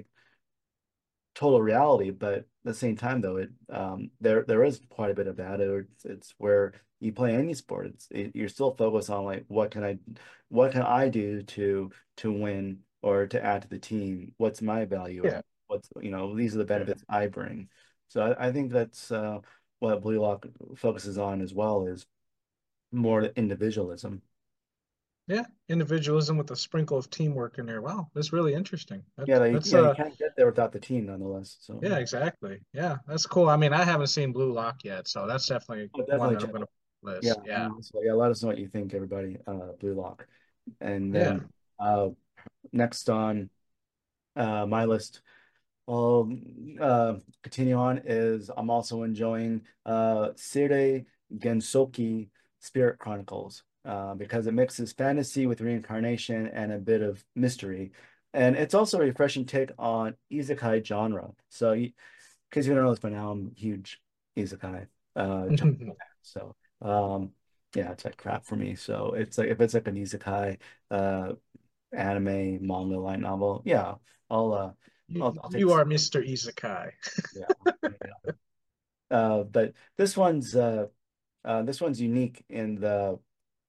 Speaker 3: total reality, but at the same time, though, it um, there there is quite a bit of that. It's, it's where you play any sport. It's it, you're still focused on like what can I what can I do to to win or to add to the team? What's my value
Speaker 5: Yeah.
Speaker 3: and what's you know these are the
Speaker 5: Yeah.
Speaker 3: benefits I bring. So I, I think that's uh, what Blue Lock focuses on as well is more individualism.
Speaker 5: Yeah. Individualism with a sprinkle of teamwork in there. Wow, that's really interesting.
Speaker 3: Yeah,
Speaker 5: That's
Speaker 3: like,
Speaker 5: that's
Speaker 3: yeah, you
Speaker 5: uh
Speaker 3: can't get there without the team nonetheless. So
Speaker 5: yeah,
Speaker 3: yeah,
Speaker 5: exactly. Yeah, that's cool. I mean, I haven't seen Blue Lock yet, so that's definitely
Speaker 3: but
Speaker 5: one
Speaker 3: definitely
Speaker 5: that I'm
Speaker 3: check.
Speaker 5: gonna
Speaker 3: Yeah,
Speaker 5: list. Yeah.
Speaker 3: and so, yeah, let us know what you think, everybody. Uh, Blue Lock. And
Speaker 5: Yeah.
Speaker 3: then uh, next on uh, my list, I'll uh, continue on is I'm also enjoying uh, Seirei Gensoki Spirit Chronicles uh, because it mixes fantasy with reincarnation and a bit of mystery. And it's also a refreshing take on isekai genre. So, in case you don't know this by now, I'm a huge isekai uh, genre fan. So, um, yeah, it's like crap for me. So it's like if it's like an isekai, uh, anime, manga, light novel. Yeah, I'll uh
Speaker 5: You,
Speaker 3: I'll, I'll take
Speaker 5: you
Speaker 3: this.
Speaker 5: are mister Izakai.
Speaker 3: Yeah. Yeah. Uh, but this one's uh, uh this one's unique in the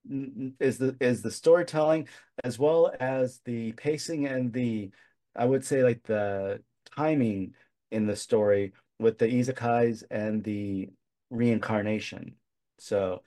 Speaker 3: is the is the storytelling as well as the pacing and the I would say like the timing in the story with the isekais and the reincarnation. So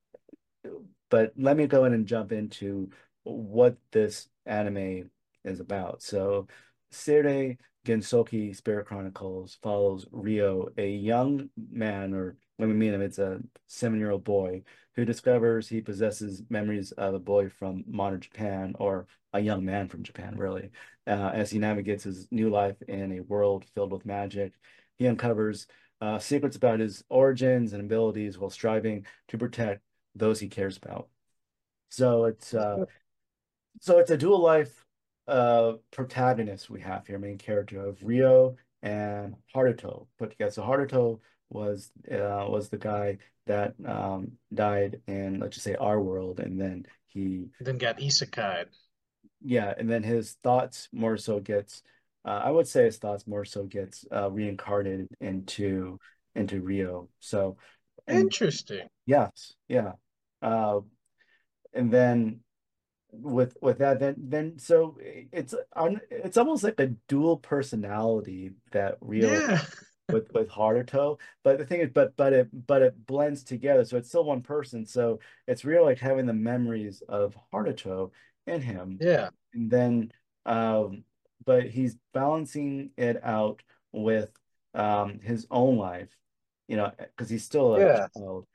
Speaker 3: but let me go in and jump into what this anime is about. So, Seirei Gensoki Spirit Chronicles follows Ryo, a young man, or when we meet him, it's a seven-year-old boy who discovers he possesses memories of a boy from modern Japan, or a young man from Japan, really. Uh, as he navigates his new life in a world filled with magic, he uncovers uh, secrets about his origins and abilities while striving to protect those he cares about. So it's uh so it's a dual life uh protagonist we have here, main character of Rio and Haruto put together. So Haruto was uh was the guy that um died in let's just say our world and then he
Speaker 5: Then got Isekai.
Speaker 3: yeah and then his thoughts more so gets uh, I would say his thoughts more so gets uh reincarnated into into Rio. So and
Speaker 5: Interesting.
Speaker 3: yes, yeah. Uh and then with with that then then so it's on it's almost like a dual personality that Rio
Speaker 5: Yeah.
Speaker 3: with with Haruto. But the thing is, but but it but it blends together, so it's still one person. So it's real like having the memories of Haruto in him,
Speaker 5: Yeah,
Speaker 3: and then um, but he's balancing it out with um his own life, you know, because he's still a
Speaker 5: yeah.
Speaker 3: child,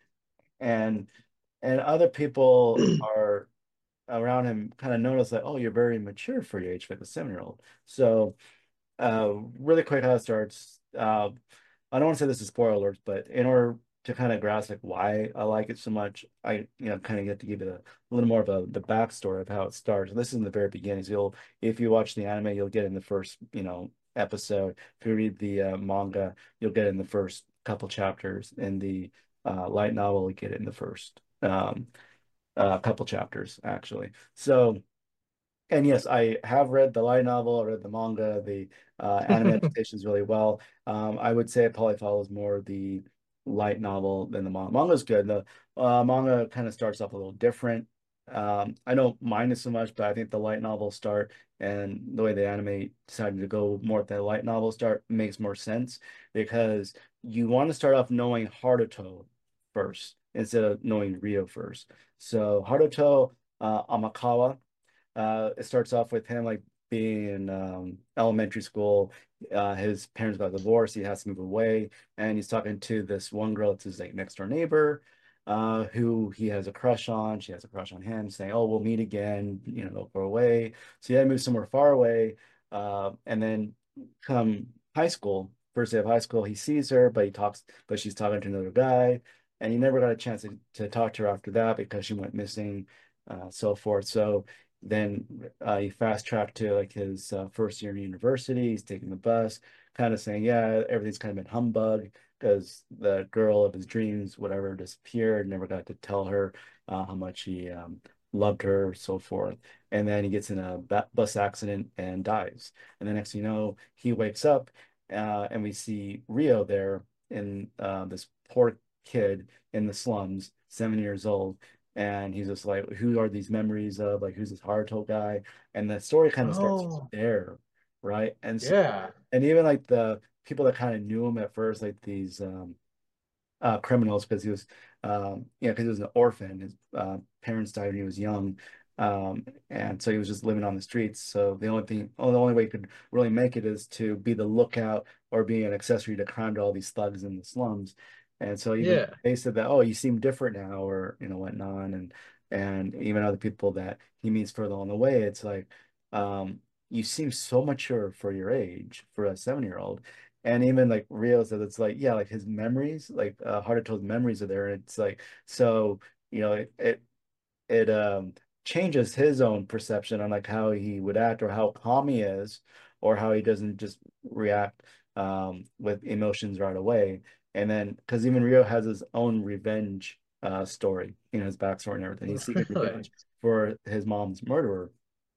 Speaker 3: and and other people are around him kind of notice that, oh, you're very mature for your age, for like a seven year old. So uh, really quick how it starts. Uh, I don't want to say this is spoilers, but in order to kind of grasp like why I like it so much, I you know kind of get to give it a, a little more of a the backstory of how it starts. And this is in the very beginning. So you'll if you watch the anime, you'll get in the first you know episode. If you read the uh, manga, you'll get in the first couple chapters. In the uh, light novel, you get it in the first um, uh, couple chapters actually. So. And yes, I have read the light novel, I read the manga, the uh, anime adaptations really well. Um, I would say it probably follows more the light novel than the manga. Manga's good. The uh, manga kind of starts off a little different. Um, I don't mind it so much, but I think the light novel start and the way the anime decided to go more with the light novel start makes more sense because you want to start off knowing Haruto first instead of knowing Rio first. So Haruto uh, Amakawa. Uh, it starts off with him like being in um, elementary school. Uh, his parents got divorced. He has to move away, and he's talking to this one girl. It's his like next door neighbor, uh, who he has a crush on. She has a crush on him, saying, "Oh, we'll meet again. You know, don't go away." So he had to move somewhere far away. Uh, and then come high school, first day of high school, he sees her, but he talks, but she's talking to another guy, and he never got a chance to, to talk to her after that because she went missing, uh, so forth. So then uh, he fast tracked to like his uh, first year in university. He's taking the bus, kind of saying, "Yeah, everything's kind of been humbug because the girl of his dreams, whatever, disappeared. Never got to tell her uh, how much he um, loved her, so forth." And then he gets in a bus accident and dies. And the next thing you know, he wakes up, uh, and we see Rio there in uh, this poor kid in the slums, seven years old, and he's just like, who are these memories of? Like, who's this Haruto guy? And the story kind of starts
Speaker 5: Oh,
Speaker 3: there, right? And so,
Speaker 5: yeah.
Speaker 3: and even like the people that kind of knew him at first, like these um, uh, criminals, because he was, um, yeah, because he was an orphan. His uh, parents died when he was young, um, and so he was just living on the streets. So the only thing, oh, the only way he could really make it is to be the lookout or be an accessory to crime to all these thugs in the slums. And so even
Speaker 5: Yeah.
Speaker 3: they said that, oh, you seem different now, or you know, whatnot, and and even other people that he meets further along the way, it's like, um, you seem so mature for your age, for a seven year old. And even like Rio said, it's like, yeah, like his memories, like uh, Haruto's memories are there. And it's like, so, you know, it, it, it um changes his own perception on like how he would act or how calm he is or how he doesn't just react um with emotions right away. And then because even Rio has his own revenge uh story, you know, his backstory and everything. He's seeking
Speaker 5: Really?
Speaker 3: revenge for his mom's murderer.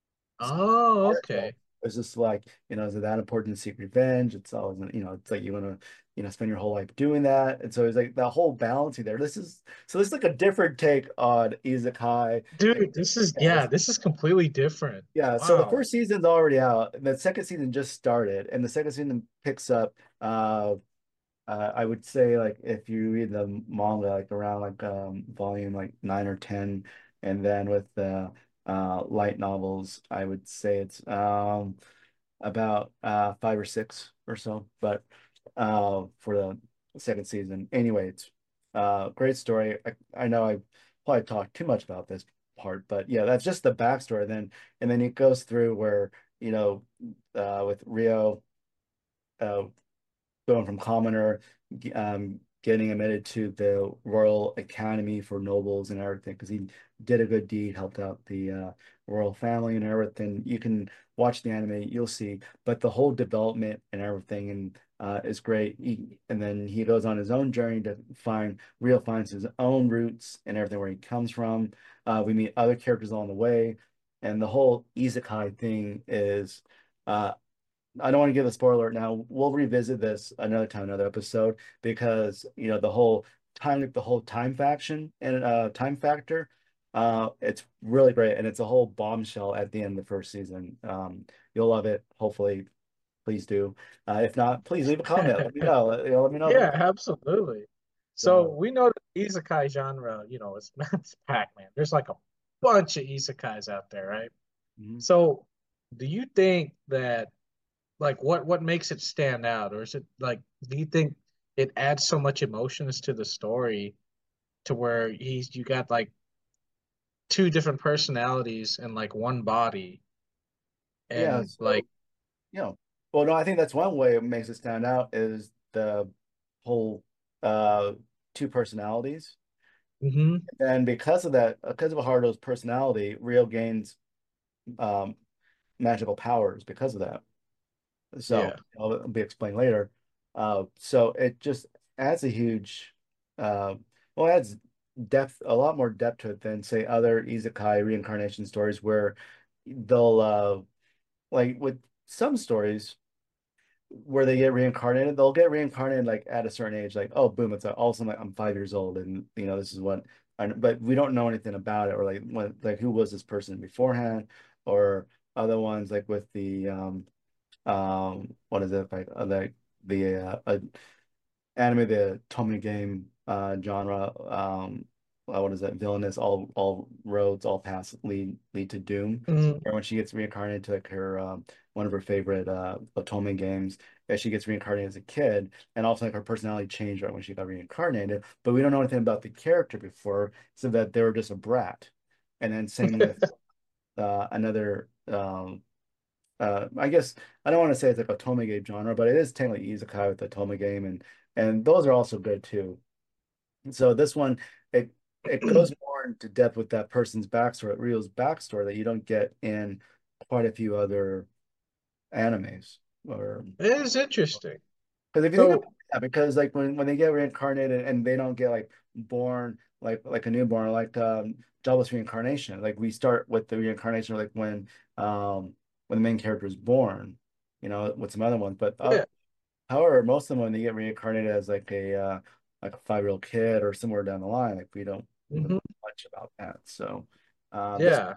Speaker 3: So
Speaker 5: Oh,
Speaker 3: article.
Speaker 5: okay.
Speaker 3: It's just like, you know, is it that important to seek revenge? It's always, you know, it's like you want to, you know, spend your whole life doing that. And so it's like that whole balancing there. This is so this is like a different take on Isekai. And
Speaker 5: Dude, this is,
Speaker 3: yeah,
Speaker 5: yeah,
Speaker 3: it's,
Speaker 5: this is completely different.
Speaker 3: yeah, so the
Speaker 5: Wow.
Speaker 3: first season's already out, and the second season just started, and the second season picks up uh uh, I would say like if you read the manga like around like um volume like nine or ten, and then with the uh light novels, I would say it's um about uh five or six or so. But uh for the second season. Anyway, it's uh great story. I, I know I probably talked too much about this part, but yeah, that's just the backstory. Then and then it goes through where, you know, uh with Rio uh going from commoner, um, getting admitted to the Royal Academy for nobles and everything because he did a good deed, helped out the uh, royal family and everything. You can watch the anime, you'll see, but the whole development and everything and uh, is great. He, and then he goes on his own journey to find Real finds his own roots and everything where he comes from. Uh, we meet other characters along the way, and the whole isekai thing is. Uh, I don't want to give a spoiler now. We'll revisit this another time, another episode, because you know the whole time, the whole time faction and uh time factor. Uh, it's really great, and it's a whole bombshell at the end of the first season. Um, you'll love it. Hopefully, please do. Uh, if not, please leave a comment. Let me know. Let, you know, let me know.
Speaker 5: Yeah, absolutely. So
Speaker 3: So,
Speaker 5: we know the isekai genre, you know, it's it's Pac-Man. There's like a bunch of isekais out there, right?
Speaker 3: mhm.
Speaker 5: So do you think that like what what makes it stand out, or is it like do you think it adds so much emotions to the story to where he's you got like two different personalities in like one body
Speaker 3: Yeah.
Speaker 5: and like
Speaker 3: So, you know, well, no, I think that's one way it makes it stand out is the whole uh two personalities.
Speaker 5: hmm
Speaker 3: And because of that, because of Haruto's personality, Rio gains um magical powers because of that. So
Speaker 5: yeah.
Speaker 3: it'll be explained later. Uh, so it just adds a huge, uh, well, it adds depth, a lot more depth to it than say other isekai reincarnation stories where they'll uh, like with some stories where they get reincarnated, they'll get reincarnated like at a certain age, like oh boom, it's all of a sudden like I'm five years old and you know this is what, I, but we don't know anything about it or like what like who was this person beforehand or other ones like with the um um what is it like uh, like the uh, uh, anime the Tommy game uh genre um uh, what is that villainous all all roads all paths lead lead to doom
Speaker 5: hmm
Speaker 3: or when she gets reincarnated to like her um one of her favorite uh Otome games as she gets reincarnated as a kid and also like her personality changed right when she got reincarnated but we don't know anything about the character before so that they were just a brat and then same with uh another um uh, I guess I don't want to say it's like a Otome game genre, but it is technically isekai with the Otome game, and and those are also good too. So this one, it it goes more into depth with that person's backstory, Rio's backstory that you don't get in quite a few other animes. Or
Speaker 5: It is interesting.
Speaker 3: because if you think about
Speaker 5: So
Speaker 3: that, because like when when they get reincarnated and they don't get like born like like a newborn, like um Jobless reincarnation, like we start with the reincarnation like when um when the main character is born, you know, with some other ones. But uh,
Speaker 5: yeah.
Speaker 3: however, most of them when they get reincarnated as like a uh like a five-year-old kid or somewhere down the line, like we don't know
Speaker 5: hmm
Speaker 3: much about that. So uh this
Speaker 5: Yeah.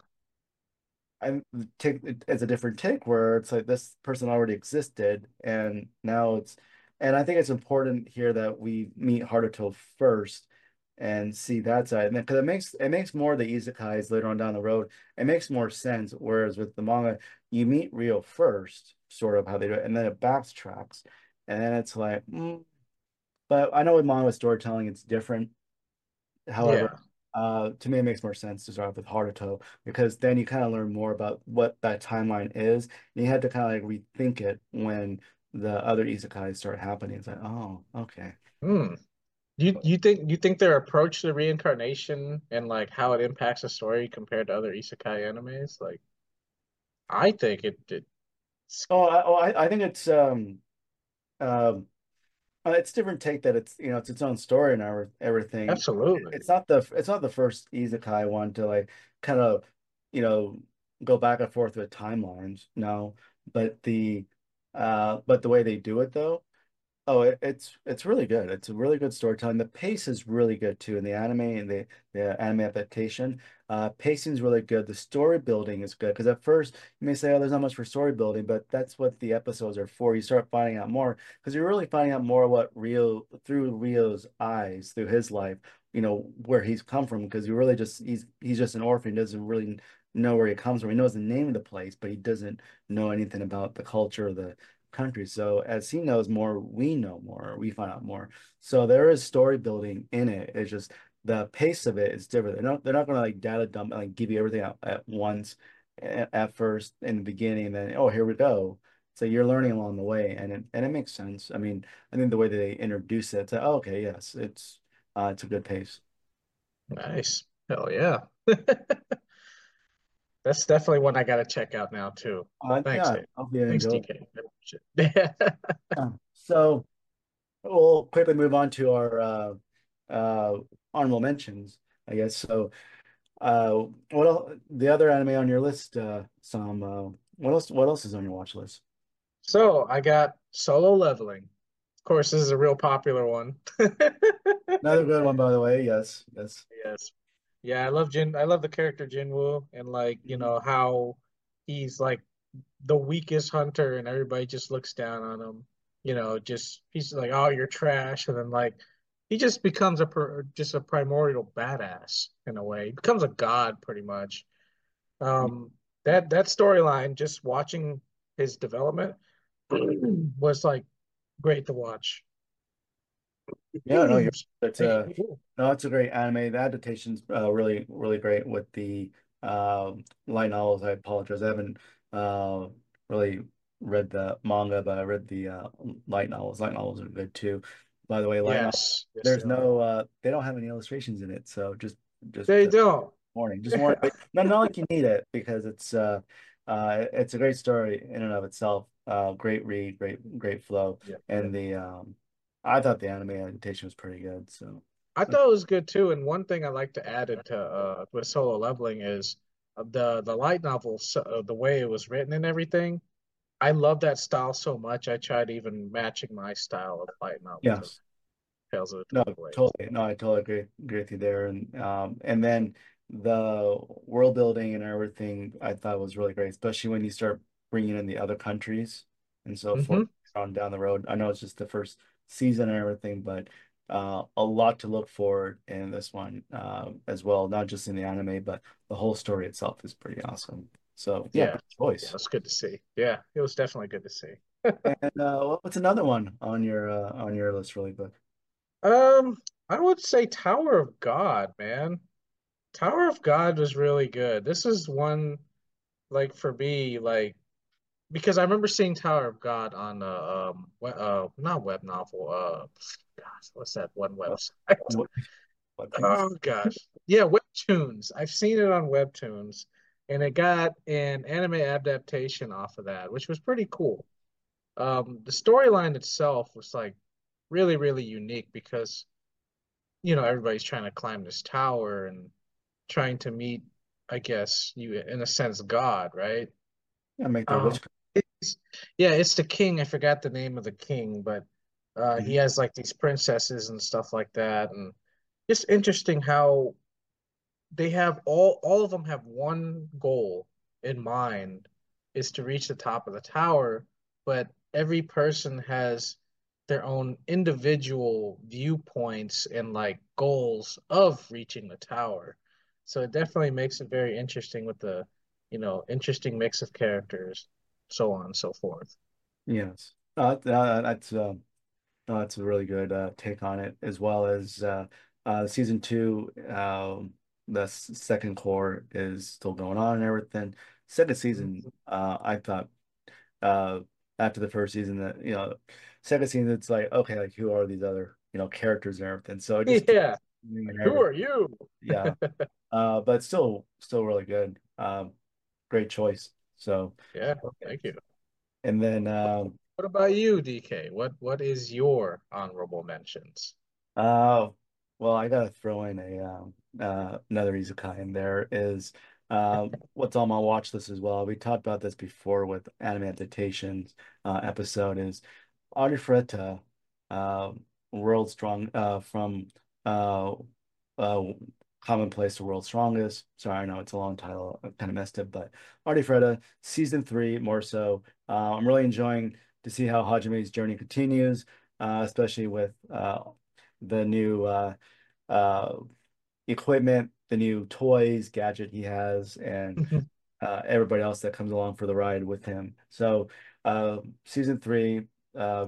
Speaker 3: I take it as a different take where it's like this person already existed and now it's and I think it's important here that we meet Haruto first and see that side and because it makes it makes more of the isekais later on down the road it makes more sense whereas with the manga you meet Rio first sort of how they do it and then it backtracks and then it's like mm. But I know with manga storytelling it's different. However,
Speaker 5: Yeah.
Speaker 3: uh, to me, it makes more sense to start off with Haruto because then you kind of learn more about what that timeline is. And you had to kind of like rethink it when the other isekais start happening. It's like, oh, okay.
Speaker 5: Hmm. You you think you think their approach to reincarnation and like how it impacts the story compared to other isekai animes? Like I think it, it's
Speaker 3: Oh, I, oh, I, I think it's um um uh, it's different take that it's you know it's its own story and every- everything.
Speaker 5: absolutely.
Speaker 3: It's not the it's not the first isekai one to like kind of you know go back and forth with timelines. No, but the uh but the way they do it though. Oh, it, it's it's really good. It's a really good storytelling. The pace is really good too in the anime and the the anime adaptation. Uh, pacing is really good. The story building is good because at first you may say, "Oh, there's not much for story building," but that's what the episodes are for. You start finding out more because you're really finding out more what Rio through Rio's eyes, through his life. You know where he's come from because you really just he's he's just an orphan. He doesn't really know where he comes from. He knows the name of the place, but he doesn't know anything about the culture, the country. So as he knows more, we know more, we find out more. So there is story building in it. It's just the pace of it is different. They're not they're not gonna like data dump and like give you everything at, at once at, at first in the beginning, and then oh here we go. So you're learning along the way, and it and it makes sense. I mean, I think the way that they introduce it, it's like, oh, okay, yes, it's uh, it's a good pace.
Speaker 5: Nice. Hell yeah. That's definitely one I gotta check out now too.
Speaker 3: Uh,
Speaker 5: Thanks,
Speaker 3: yeah,
Speaker 5: Dave.
Speaker 3: I hope you
Speaker 5: Thanks,
Speaker 3: enjoy.
Speaker 5: D K. Yeah.
Speaker 3: Yeah. So we'll quickly move on to our uh, uh, honorable mentions, I guess. So. Uh, what else, the other anime on your list, uh, some, uh, what else, what else is on your watch list?
Speaker 5: So I got Solo Leveling. Of course, this is a real popular one.
Speaker 3: Another good one, by the way. Yes, yes.
Speaker 5: Yes. Yeah, I love Jin. I love the character Jinwoo and like, you
Speaker 3: Mhm.
Speaker 5: know, how he's like the weakest hunter, and everybody just looks down on him. You know, just he's like, "Oh, you're trash," and then like he just becomes a per, just a primordial badass in a way. He becomes a god pretty much. Um, that that storyline, just watching his development, was like great to watch.
Speaker 3: Yeah, no, you're it's
Speaker 5: Hey,
Speaker 3: a no, it's a great anime. The adaptation's uh, really really great with the um light novels. I apologize, I haven't uh really read the manga, but I read the uh, light novels. Light novels are good too. By the way, light novel.
Speaker 5: yes, yes, they
Speaker 3: There's
Speaker 5: are.
Speaker 3: no uh they don't have any illustrations in it, so just just
Speaker 5: They
Speaker 3: uh,
Speaker 5: don't.
Speaker 3: warning, just warning. But not not like you need it because it's uh uh it's a great story in and of itself. Uh, great read, great great flow,
Speaker 5: Yeah.
Speaker 3: and the um. I thought the anime adaptation was pretty good. So,
Speaker 5: I thought it was good too. And one thing I like to add into uh, with Solo Leveling is uh, the the light novel, so, uh, the way it was written and everything. I love that style so much. I tried even matching my style of light novels and
Speaker 3: yes,
Speaker 5: Tales of the
Speaker 3: no,
Speaker 5: Twin Blades.
Speaker 3: totally, no, I totally agree, agree with you there. And um, and then the world building and everything, I thought was really great, especially when you start bringing in the other countries and so forth
Speaker 5: Hmm.
Speaker 3: on down the road. I know it's just the first season and everything, but uh, a lot to look forward in this one uh, as well. Not just in the anime, but the whole story itself is pretty awesome. So yeah,
Speaker 5: Yeah,
Speaker 3: good
Speaker 5: yeah,
Speaker 3: choice.
Speaker 5: it's good to see. Yeah, it was definitely good to see.
Speaker 3: And uh, what's another one on your uh, on your list, really quick?
Speaker 5: Um, I would say Tower of God, man. Tower of God was really good. This is one like for me, like because I remember seeing Tower of God on uh, um we- uh not web novel uh gosh, what's that one
Speaker 3: Uh,
Speaker 5: website?
Speaker 3: what, what tunes?
Speaker 5: Oh gosh. Yeah, Webtoons. I've seen it on Webtoons, and it got an anime adaptation off of that, which was pretty cool. Um the storyline itself was like really really unique because you know everybody's trying to climb this tower and trying to meet, I guess you in a sense, God, right?
Speaker 3: Yeah, make their
Speaker 5: Um,
Speaker 3: wish.
Speaker 5: it's, yeah, it's the king. I forgot the name of the king, but uh, he
Speaker 3: Mhm.
Speaker 5: has like these princesses and stuff like that, and just interesting how they have all all of them have one goal in mind, is to reach the top of the tower, but every person has their own individual viewpoints and like goals of reaching the tower. So it definitely makes it very interesting with the, you know, interesting mix of characters, so on and so forth.
Speaker 3: Yes. Uh, uh, that's um, no, that's a really good uh, take on it, as well as uh, uh, season two. Um, the s- second core is still going on and everything. Second season, uh, I thought uh, after the first season that you know, second season it's like okay, like who are these other you know characters and everything. So it just keeps
Speaker 5: Yeah.
Speaker 3: and
Speaker 5: Like, who
Speaker 3: everything.
Speaker 5: are you?
Speaker 3: Yeah. Uh, but still, still really good. Um, great choice. So,
Speaker 5: Yeah,
Speaker 3: okay.
Speaker 5: thank you.
Speaker 3: And then um,
Speaker 5: What about you, D K? What what is your honorable mentions?
Speaker 3: Uh, well, I gotta throw in a um, uh, another isekai in there is uh, what's on my watch list as well. We talked about this before with anime adaptations uh, episode is Arifureta, uh, World Strong uh, from uh, uh, Commonplace to World's Strongest. Sorry, I know it's a long title. I kind of messed it, but Arifureta season three more so. Uh, I'm really enjoying to see how Hajime's journey continues, uh, especially with uh, the new uh, uh, equipment, the new toys, gadget he has, and uh, everybody else that comes along for the ride with him. So, uh, season three uh,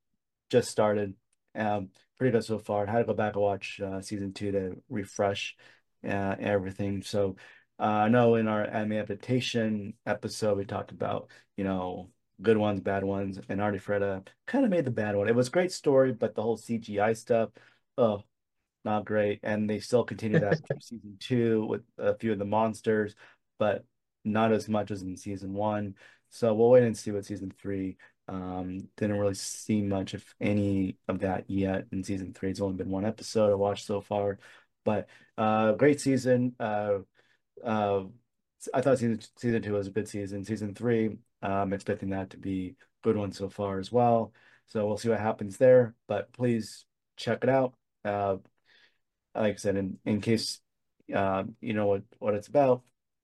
Speaker 3: just started. Um, pretty good so far. I had to go back and watch uh, season two to refresh uh, everything. So, uh, I know in our anime adaptation episode we talked about, you know, good ones, bad ones, and Artie Freda kind of made the bad one. It was a great story, but the whole C G I stuff. Oh, not great. And they still continue that through season two with a few of the monsters, but not as much as in season one. So we'll wait and see what season three. Um, didn't really see much, if any, of that yet in season three. It's only been one episode I watched so far, but uh, great season. Uh, uh, I thought season season two was a good season. Season three, I'm expecting that to be a good one so far as well. So we'll see what happens there. But please check it out. Uh, like I said, in, in case uh, you know what, what it's about,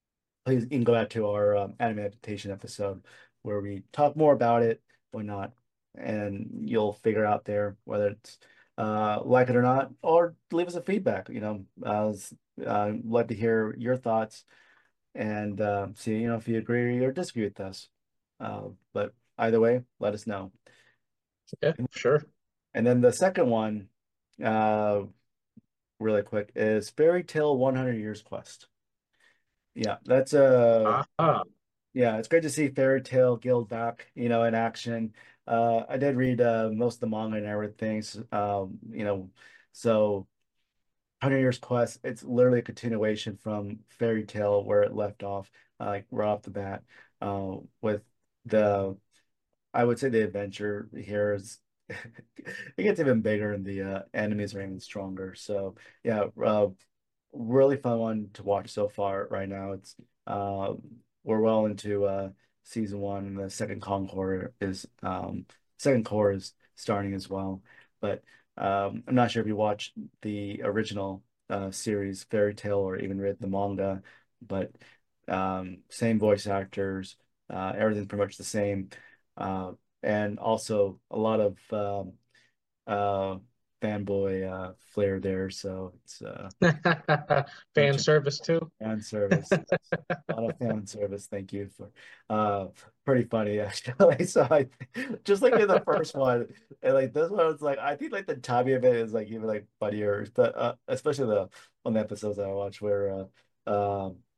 Speaker 3: please you can go back to our um, anime adaptation episode where we talk more about it, whatnot, and you'll figure out there whether it's uh, like it or not, or leave us a feedback. You know, uh, s- uh, love to hear your thoughts and uh, see, you know, if you agree or disagree with us. Uh, but either way, let us know.
Speaker 5: Yeah, sure.
Speaker 3: And then the second one, uh, really quick, is Fairy Tale one hundred Years Quest. Yeah, that's a
Speaker 5: Ah,
Speaker 3: yeah, it's great to see Fairy Tale Guild back, you know, in action. Uh, I did read uh, most of the manga and everything, s- um, you know, so one hundred Years Quest, it's literally a continuation from Fairy Tale where it left off, uh, like right off the bat, uh, with the, I would say the adventure here is, it gets even bigger and the uh, enemies are even stronger. So yeah, uh, really fun one to watch so far right now. It's uh we're well into uh season one and the second Concord is um second core is starting as well. But um I'm not sure if you watched the original uh series Fairy Tale or even read the manga, but um same voice actors, uh everything's pretty much the same. Uh and also a lot of um uh fanboy uh flair there, so it's uh
Speaker 5: fan service too.
Speaker 3: fan service. Yes. A lot of fan service. Thank you for uh pretty funny actually. So I just like in the first one and like this one it's like I think like the timing of it is like even like funnier, but uh especially the on the episodes that I watch where uh um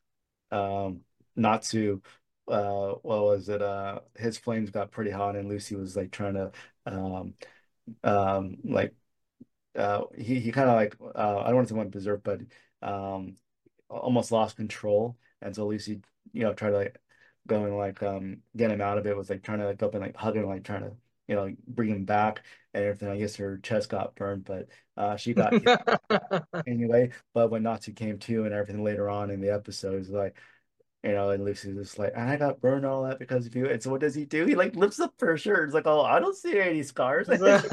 Speaker 3: um Natsu uh what was it uh his flames got pretty hot and Lucy was like trying to um um like uh he he kind of like uh I don't want to say went berserk but um almost lost control. And so Lucy, you know, tried to like go and like um get him out of it, was like trying to like go up and like hug him, like trying to, you know, bring him back and everything. I guess her chest got burned, but uh she got hit anyway. But when Natsu came to and everything later on in the episode, it was like, you know, and Lucy's just like, and I got burned all that because of you. And so what does he do? He like lifts up her shirt. It's like, oh, I don't see any scars.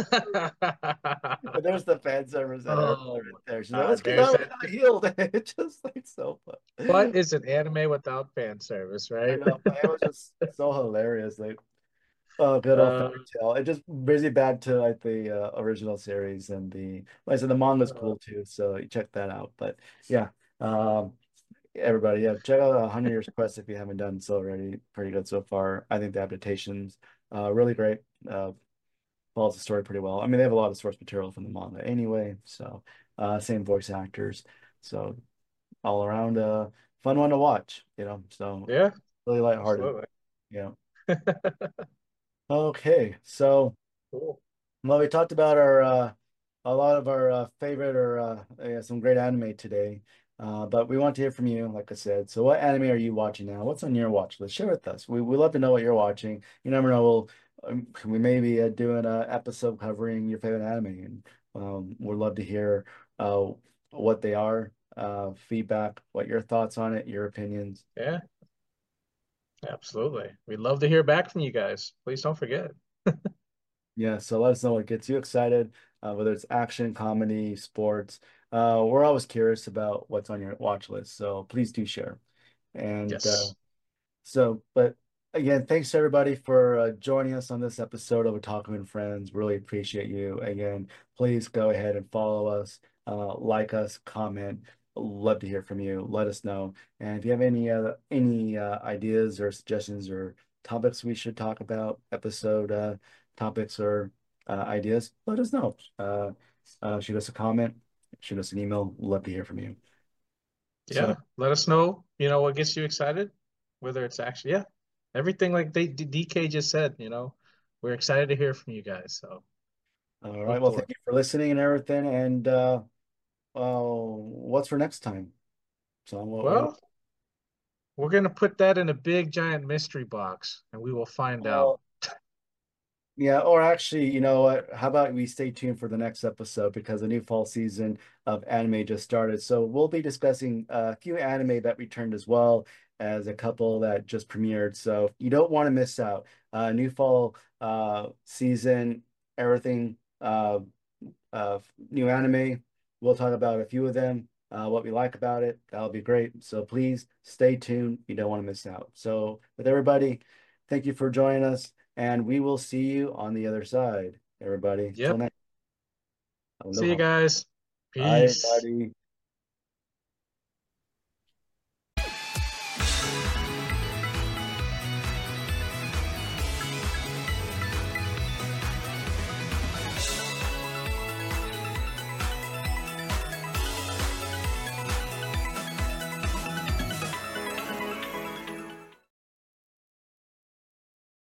Speaker 3: But there's the fan service and everything
Speaker 5: Oh
Speaker 3: right
Speaker 5: my
Speaker 3: there. She's like,
Speaker 5: God,
Speaker 3: let's get
Speaker 5: there's
Speaker 3: out,
Speaker 5: that.
Speaker 3: got healed. It's just like so
Speaker 5: What
Speaker 3: fun.
Speaker 5: is an anime without fan service,
Speaker 3: I
Speaker 5: right?
Speaker 3: know, but it was just so hilarious. Like, oh, good old
Speaker 5: Uh,
Speaker 3: Fairy Tale. It just brings you back to like the uh, original series and the, like I said, the manga's
Speaker 5: uh,
Speaker 3: cool too. So you check that out. But yeah, um, everybody, yeah, check out one hundred Years Quest if you haven't done so already. Pretty good so far. I think the adaptation's uh, really great. Uh, follows the story pretty well. I mean, they have a lot of source material from the manga anyway. So uh, same voice actors. So all around uh fun one to watch, you know. So
Speaker 5: yeah,
Speaker 3: really lighthearted.
Speaker 5: absolutely.
Speaker 3: Yeah. Okay. So
Speaker 5: Cool.
Speaker 3: well, we talked about our uh a lot of our uh, favorite or uh yeah, some great anime today. Uh, but we want to hear from you, like I said. So what anime are you watching now? What's on your watch list? Share with us. We we love to know what you're watching. You never know, we'll um, we may be uh, doing an episode covering your favorite anime, and um, we'd love to hear uh what they are, uh feedback, what your thoughts on it, your opinions.
Speaker 5: Yeah, absolutely. We'd love to hear back from you guys. Please don't forget.
Speaker 3: Yeah, so let us know what gets you excited, uh, whether it's action, comedy, sports. Uh, we're always curious about what's on your watch list, so please do share. And uh,
Speaker 5: Yes.
Speaker 3: so, but again, thanks to everybody for uh, joining us on this episode of Otaku and Friends. Really appreciate you. Again, please go ahead and follow us, uh, like us, comment. Love to hear from you. Let us know. And if you have any uh, any uh, ideas or suggestions or topics we should talk about, episode uh, topics or uh, ideas, let us know. Uh, uh, shoot us a comment, shoot us an email. Love to hear from you. So,
Speaker 5: Yeah. Let us know, you know, what gets you excited, whether it's actually, yeah, everything like they, D K just said, you know, we're excited to hear from you guys. So
Speaker 3: all right.
Speaker 5: look
Speaker 3: Well,
Speaker 5: for
Speaker 3: thank
Speaker 5: it.
Speaker 3: you for listening and everything. And uh, oh, what's for next time? So what, what
Speaker 5: Well, we're going to put that in a big giant mystery box and we will find out.
Speaker 3: well, yeah, or actually, you know what? How about we stay tuned for the next episode because the new fall season of anime just started. So we'll be discussing a few anime that returned as well as a couple that just premiered. So you don't want to miss out. Uh, new fall uh, season, everything, uh, uh, new anime. We'll talk about a few of them. uh, what we like about it. That'll be great. So please stay tuned. You don't want to miss out. So with everybody, thank you for joining us, and we will see you on the other side, everybody. Till
Speaker 5: Yep.
Speaker 3: next.
Speaker 5: See you
Speaker 3: Aloha.
Speaker 5: guys.
Speaker 3: Bye,
Speaker 5: Peace.
Speaker 3: everybody.